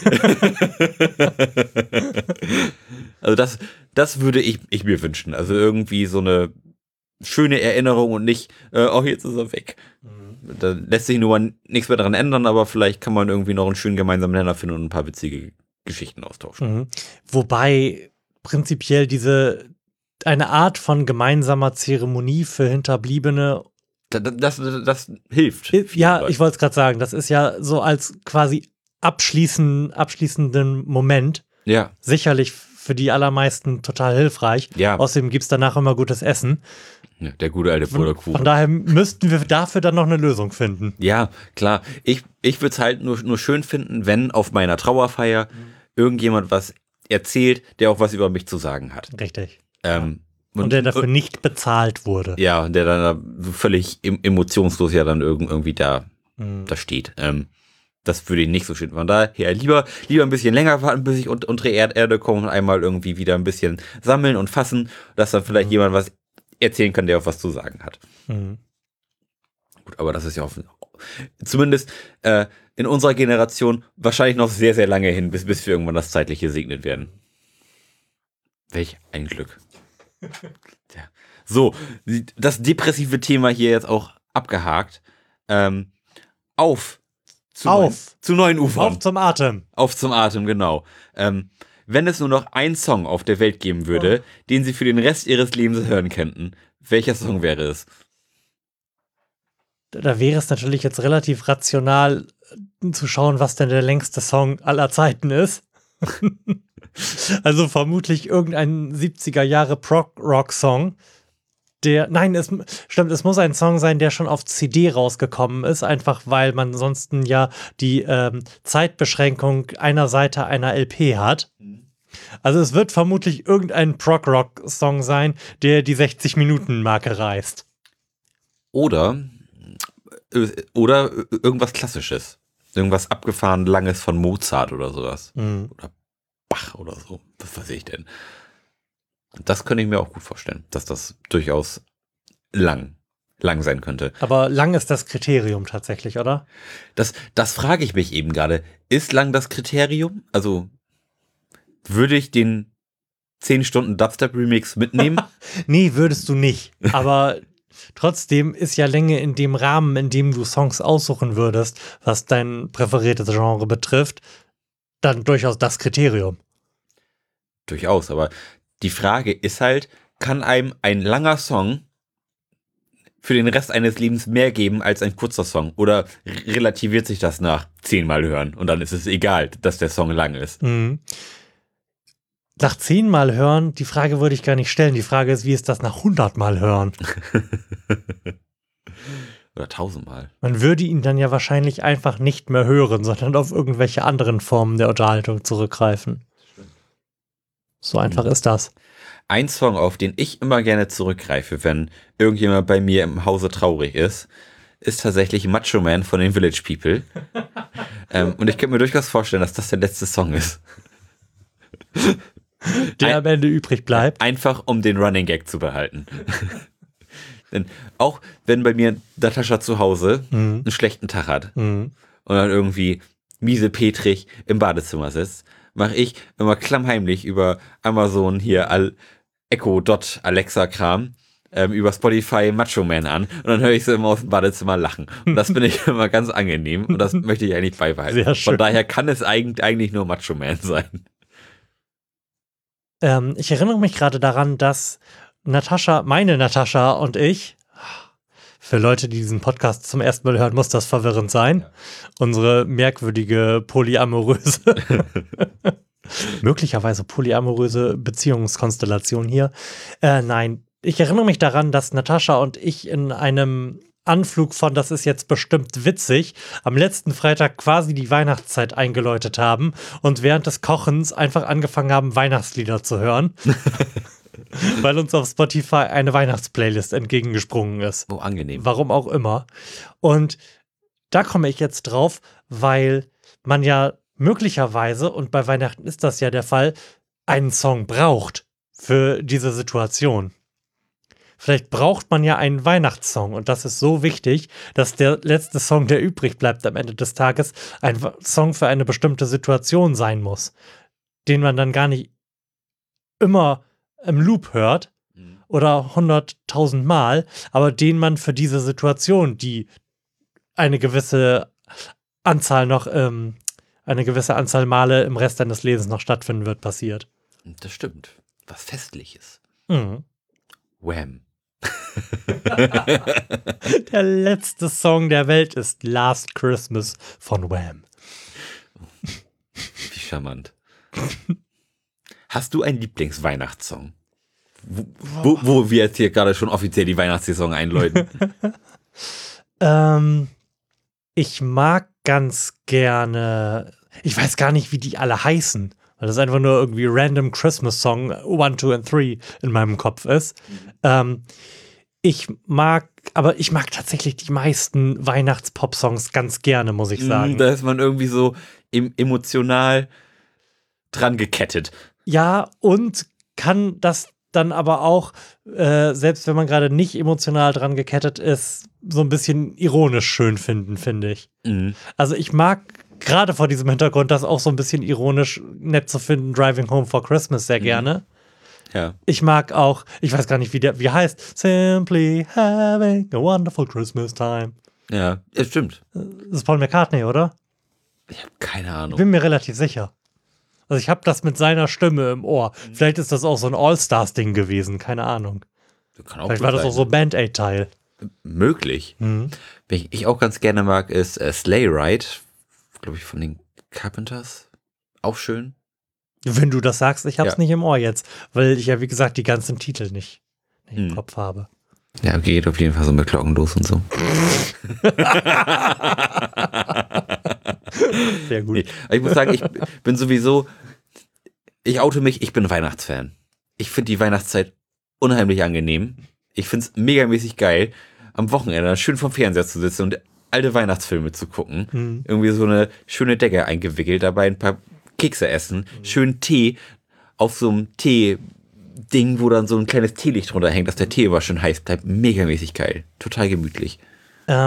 Also das würde ich mir wünschen. Also irgendwie so eine schöne Erinnerung und nicht, jetzt ist er weg. Da lässt sich nur mal nichts mehr daran ändern, aber vielleicht kann man irgendwie noch einen schönen gemeinsamen Nenner finden und ein paar witzige Geschichten austauschen. Wobei prinzipiell eine Art von gemeinsamer Zeremonie für Hinterbliebene Das hilft. Ja, ich wollte es gerade sagen, das ist ja so als quasi abschließenden Moment sicherlich für die allermeisten total hilfreich. Ja. Außerdem gibt es danach immer gutes Essen. Ja, der gute alte Butterkuchen. Von daher müssten wir dafür dann noch eine Lösung finden. Ja, klar. Ich würde es halt nur schön finden, wenn auf meiner Trauerfeier irgendjemand was erzählt, der auch was über mich zu sagen hat. Richtig. Und der dafür nicht bezahlt wurde. Ja, der dann so völlig emotionslos ja dann irgendwie da steht. Das würde ich nicht so schön. Von daher lieber ein bisschen länger warten, bis ich unter die Erde komme und einmal irgendwie wieder ein bisschen sammeln und fassen, dass dann vielleicht jemand was erzählen kann, der auch was zu sagen hat. Gut, aber das ist ja zumindest in unserer Generation wahrscheinlich noch sehr, sehr lange hin, bis wir irgendwann das Zeitliche gesegnet werden. Welch ein Glück. Ja. So, das depressive Thema hier jetzt auch abgehakt. Zu neuen Ufern. Auf zum Atem. Auf zum Atem, genau. Wenn es nur noch einen Song auf der Welt geben würde, den Sie für den Rest Ihres Lebens hören könnten, welcher Song wäre es? Da wäre es natürlich jetzt relativ rational zu schauen, was denn der längste Song aller Zeiten ist. Also vermutlich irgendein 70er-Jahre Prog-Rock-Song. Es muss ein Song sein, der schon auf CD rausgekommen ist, einfach weil man ansonsten ja die Zeitbeschränkung einer Seite einer LP hat. Also es wird vermutlich irgendein Prog-Rock-Song sein, der die 60-Minuten-Marke reißt. Oder irgendwas Klassisches. Irgendwas abgefahren Langes von Mozart oder sowas. Oder Bach oder so. Was weiß ich denn. Das könnte ich mir auch gut vorstellen, dass das durchaus lang sein könnte. Aber lang ist das Kriterium tatsächlich, oder? Das frage ich mich eben gerade. Ist lang das Kriterium? Also würde ich den 10 Stunden Dubstep-Remix mitnehmen? Nee, würdest du nicht. Aber trotzdem ist ja Länge in dem Rahmen, in dem du Songs aussuchen würdest, was dein präferiertes Genre betrifft, dann durchaus das Kriterium. Durchaus, aber die Frage ist halt, kann einem ein langer Song für den Rest eines Lebens mehr geben als ein kurzer Song? Oder relativiert sich das nach 10 Mal hören und dann ist es egal, dass der Song lang ist? Mhm. Nach 10 Mal hören, die Frage würde ich gar nicht stellen. Die Frage ist, wie ist das nach 100 Mal hören? Oder 1000 Mal. Man würde ihn dann ja wahrscheinlich einfach nicht mehr hören, sondern auf irgendwelche anderen Formen der Unterhaltung zurückgreifen. So einfach ist das. Ein Song, auf den ich immer gerne zurückgreife, wenn irgendjemand bei mir im Hause traurig ist tatsächlich Macho Man von den Village People. Und ich könnte mir durchaus vorstellen, dass das der letzte Song ist. Der am Ende übrig bleibt. Einfach, um den Running Gag zu behalten. Denn auch wenn bei mir Natascha zu Hause einen schlechten Tag hat und dann irgendwie miesepetrig im Badezimmer sitzt, mache ich immer klammheimlich über Amazon hier Echo Dot Alexa Kram über Spotify Macho Man an und dann höre ich sie immer aus dem Badezimmer lachen. Und das finde ich immer ganz angenehm und das möchte ich eigentlich beibehalten. Sehr schön. Von daher kann es eigentlich nur Macho Man sein. Ich erinnere mich gerade daran, dass meine Natascha und ich, für Leute, die diesen Podcast zum ersten Mal hören, muss das verwirrend sein. Unsere merkwürdige möglicherweise polyamoröse Beziehungskonstellation hier. Nein, ich erinnere mich daran, dass Natascha und ich in einem Anflug von, das ist jetzt bestimmt witzig, am letzten Freitag quasi die Weihnachtszeit eingeläutet haben und während des Kochens einfach angefangen haben, Weihnachtslieder zu hören. Weil uns auf Spotify eine Weihnachtsplaylist entgegengesprungen ist. Oh, angenehm. Warum auch immer. Und da komme ich jetzt drauf, weil man ja möglicherweise, und bei Weihnachten ist das ja der Fall, einen Song braucht für diese Situation. Vielleicht braucht man ja einen Weihnachtssong und das ist so wichtig, dass der letzte Song, der übrig bleibt am Ende des Tages, ein Song für eine bestimmte Situation sein muss, den man dann gar nicht immer im Loop hört oder 100.000 Mal, aber den man für diese Situation, die eine gewisse Anzahl Male im Rest deines Lebens noch stattfinden wird, passiert. Das stimmt. Was Festliches. Mhm. Wham. Der letzte Song der Welt ist Last Christmas von Wham. Wie charmant. Hast du einen Lieblingsweihnachtssong? Wo wir jetzt hier gerade schon offiziell die Weihnachtssaison einläuten. Ich mag ganz gerne, ich weiß gar nicht, wie die alle heißen, weil das einfach nur irgendwie random Christmas Song 1, 2 und 3 in meinem Kopf ist. Ich mag tatsächlich die meisten Weihnachts-Pop-Songs ganz gerne, muss ich sagen. Da ist man irgendwie so emotional dran gekettet. Ja, und kann das dann aber auch, selbst wenn man gerade nicht emotional dran gekettet ist, so ein bisschen ironisch schön finden, finde ich. Mhm. Also ich mag gerade vor diesem Hintergrund das auch so ein bisschen ironisch nett zu finden, Driving Home for Christmas sehr gerne. Ja. Ich mag auch, ich weiß gar nicht, wie heißt, Simply Having a Wonderful Christmas Time. Ja, es stimmt. Das ist Paul McCartney, oder? Ich habe keine Ich Ahnung. bin mir relativ sicher. Also ich habe das mit seiner Stimme im Ohr. Vielleicht ist das auch so ein All-Stars-Ding gewesen, keine Ahnung. Kann auch Vielleicht war das auch so ein Band-Aid-Teil. Möglich. Mhm. Wen ich auch ganz gerne mag, ist Sleigh Ride, glaube ich, von den Carpenters. Auch schön. Wenn du das sagst, ich hab's nicht im Ohr jetzt, weil ich ja, wie gesagt, die ganzen Titel nicht im Kopf habe. Ja, geht auf jeden Fall so mit Glocken los und so. Sehr gut. Nee, aber ich muss sagen, ich bin sowieso, ich oute mich, ich bin Weihnachtsfan. Ich finde die Weihnachtszeit unheimlich angenehm. Ich finde es megamäßig geil, am Wochenende schön vom Fernseher zu sitzen und alte Weihnachtsfilme zu gucken. Mhm. Irgendwie so eine schöne Decke eingewickelt, dabei ein paar Kekse essen, schön Tee auf so einem Tee-Ding, wo dann so ein kleines Teelicht drunter hängt, dass der Tee aber schön heiß bleibt. Megamäßig geil. Total gemütlich.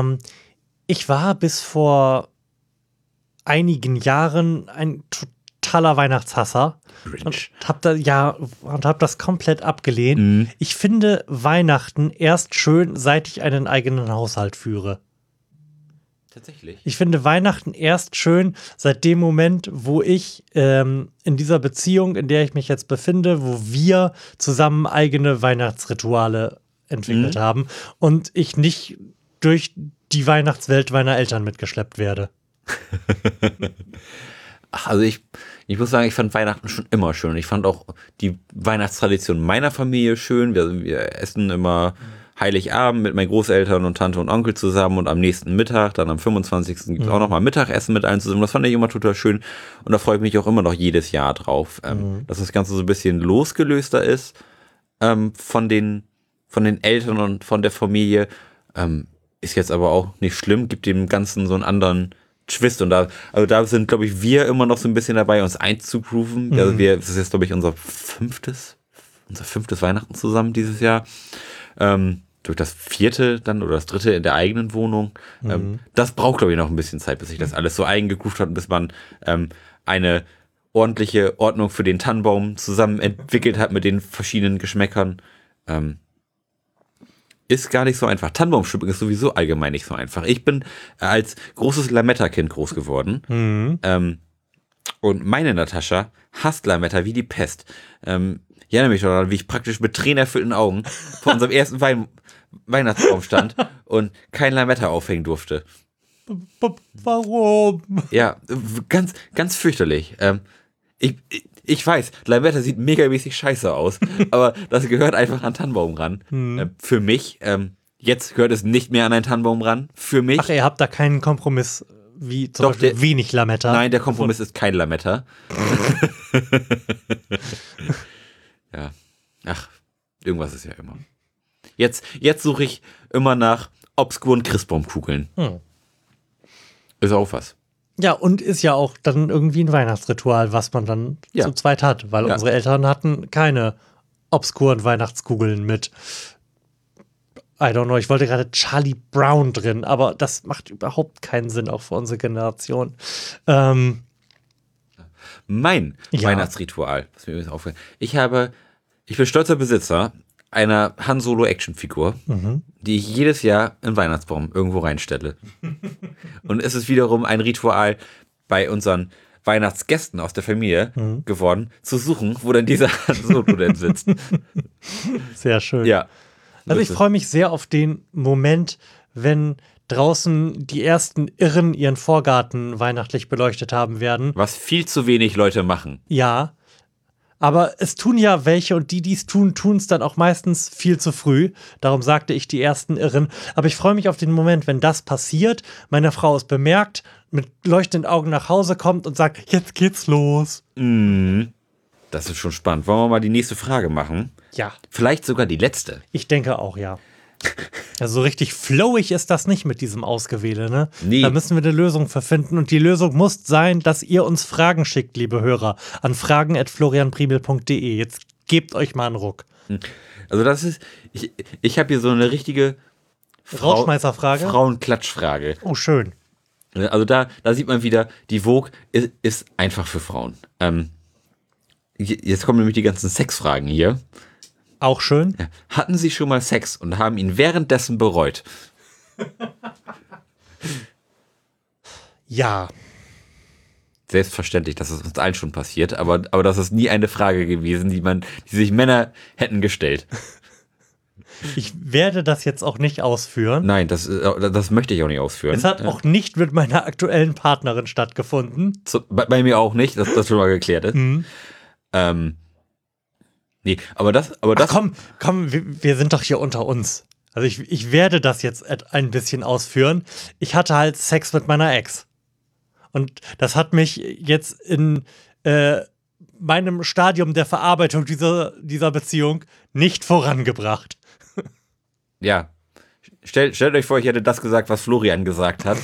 Ich war bis vor einigen Jahren ein total totaler Weihnachtshasser. Und hab das komplett abgelehnt. Ich finde Weihnachten erst schön, seit ich einen eigenen Haushalt führe. Tatsächlich. Ich finde Weihnachten erst schön seit dem Moment, wo ich in dieser Beziehung, in der ich mich jetzt befinde, wo wir zusammen eigene Weihnachtsrituale entwickelt haben und ich nicht durch die Weihnachtswelt meiner Eltern mitgeschleppt werde. Also ich muss sagen, ich fand Weihnachten schon immer schön. Ich fand auch die Weihnachtstradition meiner Familie schön. Wir essen immer Heiligabend mit meinen Großeltern und Tante und Onkel zusammen und am nächsten Mittag, dann am 25. gibt es auch nochmal Mittagessen mit allen zusammen. Das fand ich immer total schön und da freue ich mich auch immer noch jedes Jahr drauf, dass das Ganze so ein bisschen losgelöster ist von den Eltern und von der Familie. Ist jetzt aber auch nicht schlimm, gibt dem Ganzen so einen anderen Twist und da sind, glaube ich, wir immer noch so ein bisschen dabei, uns einzugrooven. Also das ist jetzt, glaube ich, unser fünftes Weihnachten zusammen dieses Jahr. Durch das 4. dann oder das 3. in der eigenen Wohnung. Das braucht, glaube ich, noch ein bisschen Zeit, bis sich das alles so eingegroovt hat und bis man eine ordentliche Ordnung für den Tannenbaum zusammen entwickelt hat mit den verschiedenen Geschmäckern. Ist gar nicht so einfach. Tannenbaumschmücken ist sowieso allgemein nicht so einfach. Ich bin als großes Lametta-Kind groß geworden. Und meine Natascha hasst Lametta wie die Pest. Ich erinnere mich daran, wie ich praktisch mit tränenerfüllten Augen vor unserem ersten Weihnachtsbaum stand und kein Lametta aufhängen durfte. Warum? Ja, ganz, ganz fürchterlich. Ich weiß, Lametta sieht megamäßig scheiße aus, aber das gehört einfach an Tannenbaum ran. Für mich, jetzt gehört es nicht mehr an einen Tannenbaum ran. Für mich. Ach, ihr habt da keinen Kompromiss, wie zum Beispiel wenig Lametta? Nein, der Kompromiss ist kein Lametta. Ja. Ach, irgendwas ist ja immer. Jetzt suche ich immer nach obskuren Christbaumkugeln. Ist auch was. Ja, und ist ja auch dann irgendwie ein Weihnachtsritual, was man dann zu zweit hat, weil unsere Eltern hatten keine obskuren Weihnachtskugeln mit, I don't know, ich wollte gerade Charlie Brown drin, aber das macht überhaupt keinen Sinn, auch für unsere Generation. Mein Weihnachtsritual, was mir übrigens aufgefallen ist. Ich bin stolzer Besitzer einer Han Solo Actionfigur, die ich jedes Jahr in Weihnachtsbaum irgendwo reinstelle. Und es ist wiederum ein Ritual bei unseren Weihnachtsgästen aus der Familie geworden, zu suchen, wo denn dieser Han Solo denn sitzt. Sehr schön. Ja. Also ich freue mich sehr auf den Moment, wenn draußen die ersten Irren ihren Vorgarten weihnachtlich beleuchtet haben werden. Was viel zu wenig Leute machen. Ja. Aber es tun ja welche und die es tun es dann auch meistens viel zu früh. Darum sagte ich die ersten Irren. Aber ich freue mich auf den Moment, wenn das passiert, meine Frau es bemerkt, mit leuchtenden Augen nach Hause kommt und sagt, jetzt geht's los. Das ist schon spannend. Wollen wir mal die nächste Frage machen? Ja. Vielleicht sogar die letzte. Ich denke auch, ja. Also so richtig flowig ist das nicht mit diesem Ausgewähle, ne? Nee. Da müssen wir eine Lösung für finden. Und die Lösung muss sein, dass ihr uns Fragen schickt, liebe Hörer, an fragen@florianpriebel.de. Jetzt gebt euch mal einen Ruck. Also das ist, ich habe hier so eine richtige Rauschmeißerfrage? Frauenklatschfrage. Oh, schön. Also da sieht man wieder, die Vogue ist einfach für Frauen. Jetzt kommen nämlich die ganzen Sexfragen hier. Auch schön. Ja. Hatten Sie schon mal Sex und haben ihn währenddessen bereut? Ja. Selbstverständlich, das ist uns allen schon passiert, aber das ist nie eine Frage gewesen, die sich Männer hätten gestellt. Ich werde das jetzt auch nicht ausführen. Nein, das möchte ich auch nicht ausführen. Es hat auch nicht mit meiner aktuellen Partnerin stattgefunden. Bei mir auch nicht, das schon mal geklärt ist. Nee, aber das. Ach, komm, wir sind doch hier unter uns. Also ich werde das jetzt ein bisschen ausführen. Ich hatte halt Sex mit meiner Ex. Und das hat mich jetzt in meinem Stadium der Verarbeitung dieser Beziehung nicht vorangebracht. Ja. Stellt euch vor, ich hätte das gesagt, was Florian gesagt hat.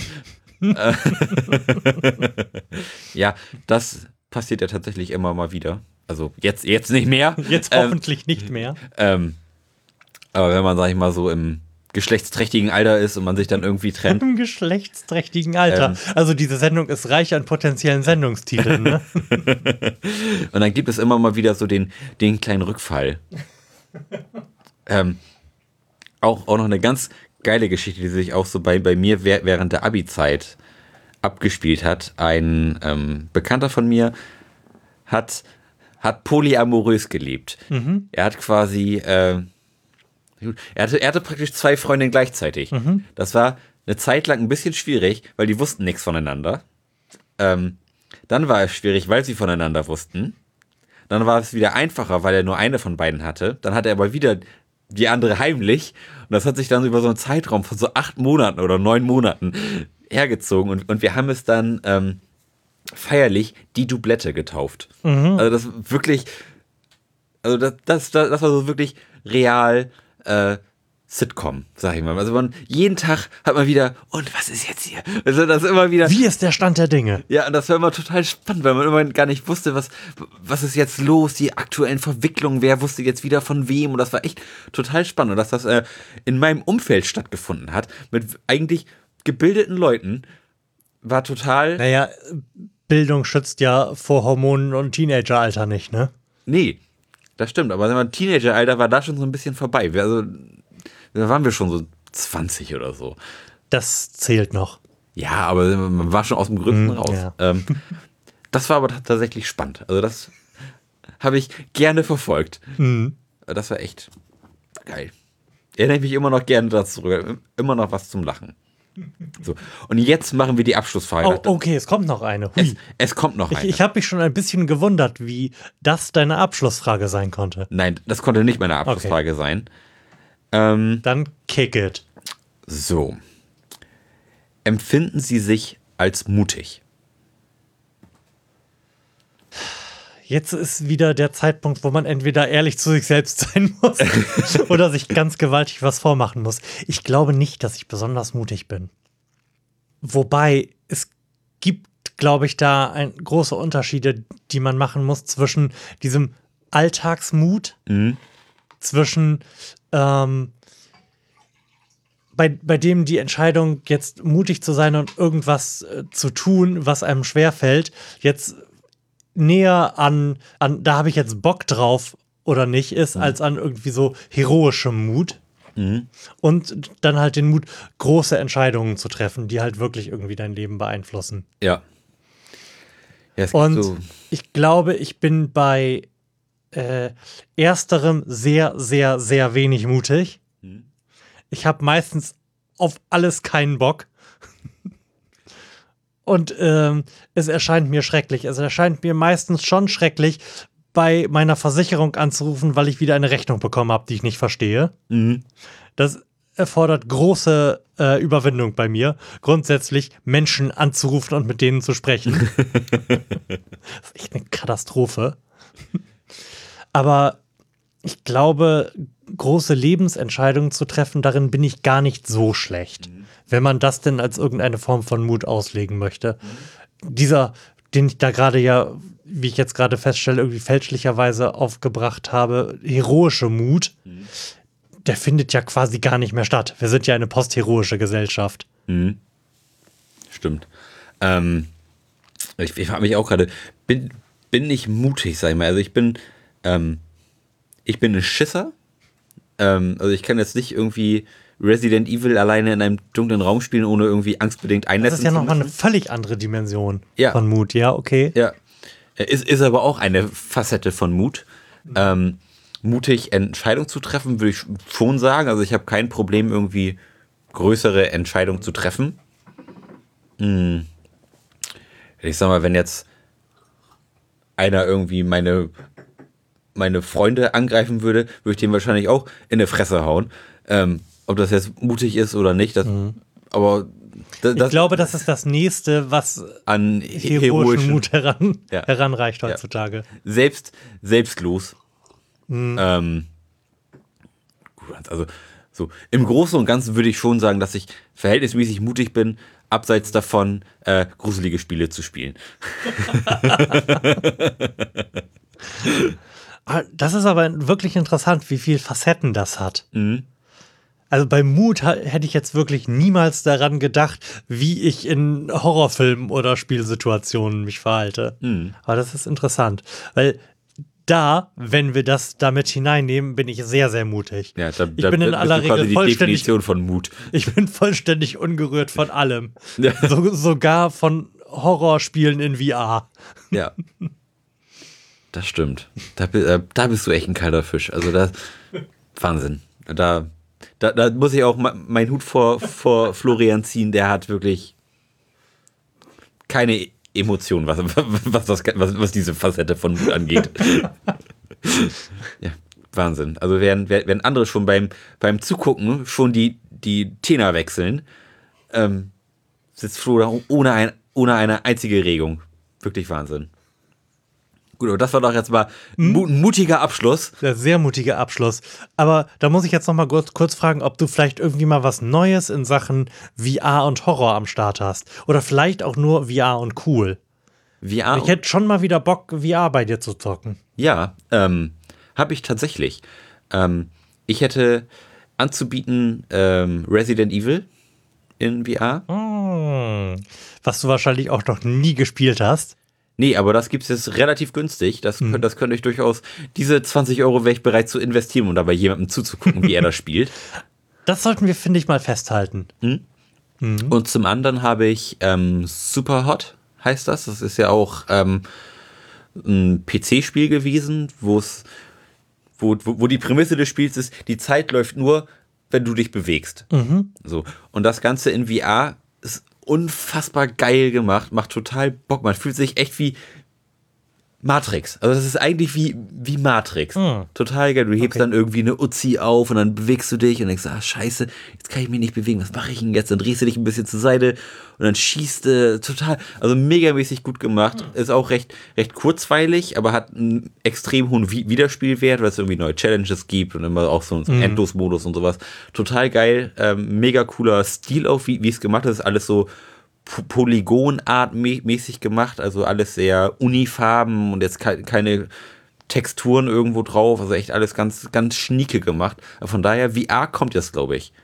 Ja, das passiert ja tatsächlich immer mal wieder. Also jetzt nicht mehr. Jetzt hoffentlich nicht mehr. Aber wenn man, sag ich mal, so im geschlechtsträchtigen Alter ist und man sich dann irgendwie trennt. Im geschlechtsträchtigen Alter. Also diese Sendung ist reich an potenziellen Sendungstiteln, ne? Und dann gibt es immer mal wieder so den kleinen Rückfall. Auch noch eine ganz geile Geschichte, die sich auch so bei mir während der Abi-Zeit abgespielt hat. Ein Bekannter von mir hat polyamorös gelebt. Er hat quasi, er hatte praktisch 2 Freundinnen gleichzeitig. Das war eine Zeit lang ein bisschen schwierig, weil die wussten nichts voneinander. Dann war es schwierig, weil sie voneinander wussten. Dann war es wieder einfacher, weil er nur eine von beiden hatte. Dann hatte er aber wieder die andere heimlich. Und das hat sich dann über so einen Zeitraum von so 8 Monaten oder 9 Monaten hergezogen. Und wir haben es dann feierlich die Doublette getauft. Also das wirklich, also das war so wirklich real Sitcom, sag ich mal. Also jeden Tag hat man wieder, und was ist jetzt hier? Also das immer wieder. Wie ist der Stand der Dinge? Ja, und das war immer total spannend, weil man immer gar nicht wusste, was ist jetzt los, die aktuellen Verwicklungen, wer wusste jetzt wieder von wem, und das war echt total spannend. Und dass das in meinem Umfeld stattgefunden hat, mit eigentlich gebildeten Leuten, war total. Naja, Bildung schützt ja vor Hormonen und Teenageralter nicht, ne? Nee, das stimmt, aber Teenageralter war da schon so ein bisschen vorbei. Also, da waren wir schon so 20 oder so. Das zählt noch. Ja, aber man war schon aus dem Gründen raus. Ja. Das war aber tatsächlich spannend. Also das habe ich gerne verfolgt. Das war echt geil. Erinnere ich mich immer noch gerne dazu zurück. Immer noch was zum Lachen. So. Und jetzt machen wir die Abschlussfrage. Oh, okay, es kommt noch eine. Es kommt noch eine. Ich habe mich schon ein bisschen gewundert, wie das deine Abschlussfrage sein konnte. Nein, das konnte nicht meine Abschlussfrage sein. Dann kick it. So. Empfinden Sie sich als mutig? Jetzt ist wieder der Zeitpunkt, wo man entweder ehrlich zu sich selbst sein muss oder sich ganz gewaltig was vormachen muss. Ich glaube nicht, dass ich besonders mutig bin. Wobei, es gibt, glaube ich, da große Unterschiede, die man machen muss zwischen diesem Alltagsmut, zwischen bei dem die Entscheidung, jetzt mutig zu sein und irgendwas zu tun, was einem schwerfällt, jetzt näher an da habe ich jetzt Bock drauf oder nicht, ist, als an irgendwie so heroischem Mut. Und dann halt den Mut, große Entscheidungen zu treffen, die halt wirklich irgendwie dein Leben beeinflussen. Ja. Und ich glaube, ich bin bei ersterem sehr, sehr, sehr wenig mutig. Ich habe meistens auf alles keinen Bock. Und es erscheint mir schrecklich. Es erscheint mir meistens schon schrecklich, bei meiner Versicherung anzurufen, weil ich wieder eine Rechnung bekommen habe, die ich nicht verstehe. Das erfordert große Überwindung bei mir, grundsätzlich Menschen anzurufen und mit denen zu sprechen. Das ist echt eine Katastrophe. Aber ich glaube, große Lebensentscheidungen zu treffen, darin bin ich gar nicht so schlecht. Wenn man das denn als irgendeine Form von Mut auslegen möchte. Dieser, den ich da gerade ja, wie ich jetzt gerade feststelle, irgendwie fälschlicherweise aufgebracht habe, heroische Mut, der findet ja quasi gar nicht mehr statt. Wir sind ja eine postheroische Gesellschaft. Stimmt. Ich frage mich auch gerade, bin ich mutig, sag ich mal. Also ich bin ein Schisser. Also ich kann jetzt nicht irgendwie Resident Evil alleine in einem dunklen Raum spielen, ohne irgendwie angstbedingt einnässen zu müssen. Das ist ja nochmal eine völlig andere Dimension Ja. von Mut. Ja, okay. Ja. Ist aber auch eine Facette von Mut. Mutig Entscheidungen zu treffen, würde ich schon sagen. Also ich habe kein Problem, irgendwie größere Entscheidungen zu treffen. Ich sag mal, wenn jetzt einer irgendwie meine Freunde angreifen würde, würde ich den wahrscheinlich auch in die Fresse hauen. Ob das jetzt mutig ist oder nicht, aber ich glaube, das ist das Nächste, was an heroischen Mut heranreicht heutzutage. Selbstlos. Gut, also so im Großen und Ganzen würde ich schon sagen, dass ich verhältnismäßig mutig bin, abseits davon gruselige Spiele zu spielen. Das ist aber wirklich interessant, wie viel Facetten das hat. Also bei Mut hätte ich jetzt wirklich niemals daran gedacht, wie ich in Horrorfilmen oder Spielsituationen mich verhalte. Aber das ist interessant, weil wenn wir das damit hineinnehmen, bin ich sehr, sehr mutig. Ja, ich bin in aller Regel die Definition von Mut. Ich bin vollständig ungerührt von allem. Sogar von Horrorspielen in VR. Ja. Das stimmt. Da bist du echt ein kalter Fisch. Also das Wahnsinn. Da muss ich auch meinen Hut vor Florian ziehen. Der hat wirklich keine Emotionen, was diese Facette von Mut angeht. Ja, Wahnsinn. Also wenn andere schon beim Zugucken schon die Tenor wechseln, sitzt Flo da ohne eine einzige Regung. Wirklich Wahnsinn. Gut, aber das war doch jetzt mal ein mutiger Abschluss. Der sehr mutige Abschluss. Aber da muss ich jetzt noch mal kurz fragen, ob du vielleicht irgendwie mal was Neues in Sachen VR und Horror am Start hast. Oder vielleicht auch nur VR und cool. VR? Ich hätte schon mal wieder Bock, VR bei dir zu zocken. Ja, habe ich tatsächlich. Ich hätte anzubieten Resident Evil in VR. Was du wahrscheinlich auch noch nie gespielt hast. Nee, aber das gibt es jetzt relativ günstig. Das könnte ich durchaus, diese 20 € wäre ich bereit zu investieren, um dabei jemandem zuzugucken, wie er das spielt. Das sollten wir, finde ich, mal festhalten. Und zum anderen habe ich Superhot, heißt das. Das ist ja auch ein PC-Spiel gewesen, wo die Prämisse des Spiels ist, die Zeit läuft nur, wenn du dich bewegst. So. Und das Ganze in VR ist unfassbar geil gemacht, macht total Bock. Man fühlt sich echt wie Matrix. Also das ist eigentlich wie Matrix. Total geil. Du hebst dann irgendwie eine Uzi auf und dann bewegst du dich und denkst, scheiße, jetzt kann ich mich nicht bewegen. Was mache ich denn jetzt? Dann drehst du dich ein bisschen zur Seite und dann schießt total, also megamäßig gut gemacht. Ist auch recht kurzweilig, aber hat einen extrem hohen Wiederspielwert, weil es irgendwie neue Challenges gibt und immer auch so einen Endlos-Modus und sowas. Total geil. Mega cooler Stil auch, wie es gemacht ist. Alles so Polygonart-mäßig gemacht, also alles sehr Unifarben und jetzt keine Texturen irgendwo drauf, also echt alles ganz, ganz schnieke gemacht. Von daher, VR kommt jetzt, glaube ich.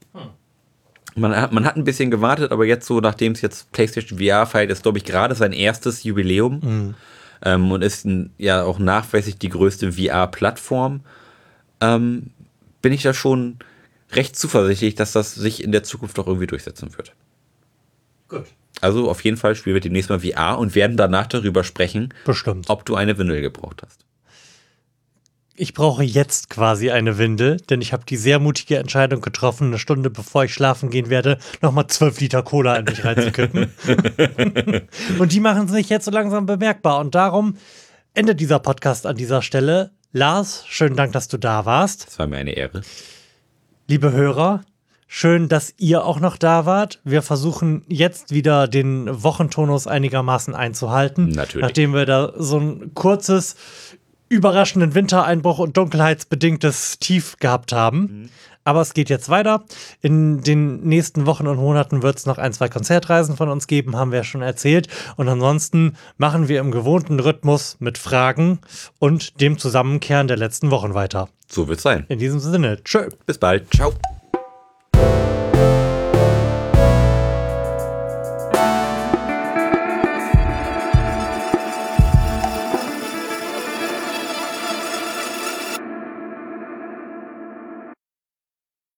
Man hat ein bisschen gewartet, aber jetzt so, nachdem es jetzt PlayStation VR feiert, ist, glaube ich, gerade sein erstes Jubiläum und ist ja auch nachweislich die größte VR-Plattform. Bin ich da schon recht zuversichtlich, dass das sich in der Zukunft auch irgendwie durchsetzen wird. Gut. Also auf jeden Fall spielen wir demnächst mal VR und werden danach darüber sprechen, bestimmt, ob du eine Windel gebraucht hast. Ich brauche jetzt quasi eine Windel, denn ich habe die sehr mutige Entscheidung getroffen, eine Stunde bevor ich schlafen gehen werde, nochmal 12 Liter Cola in mich reinzukippen. Und die machen sich jetzt so langsam bemerkbar. Und darum endet dieser Podcast an dieser Stelle. Lars, schönen Dank, dass du da warst. Das war mir eine Ehre. Liebe Hörer, schön, dass ihr auch noch da wart. Wir versuchen jetzt wieder den Wochentonus einigermaßen einzuhalten. Natürlich. Nachdem wir da so ein kurzes, überraschenden Wintereinbruch und dunkelheitsbedingtes Tief gehabt haben. Aber es geht jetzt weiter. In den nächsten Wochen und Monaten wird es noch 1-2 Konzertreisen von uns geben, haben wir ja schon erzählt. Und ansonsten machen wir im gewohnten Rhythmus mit Fragen und dem Zusammenkehren der letzten Wochen weiter. So wird's sein. In diesem Sinne, tschö. Bis bald. Ciao.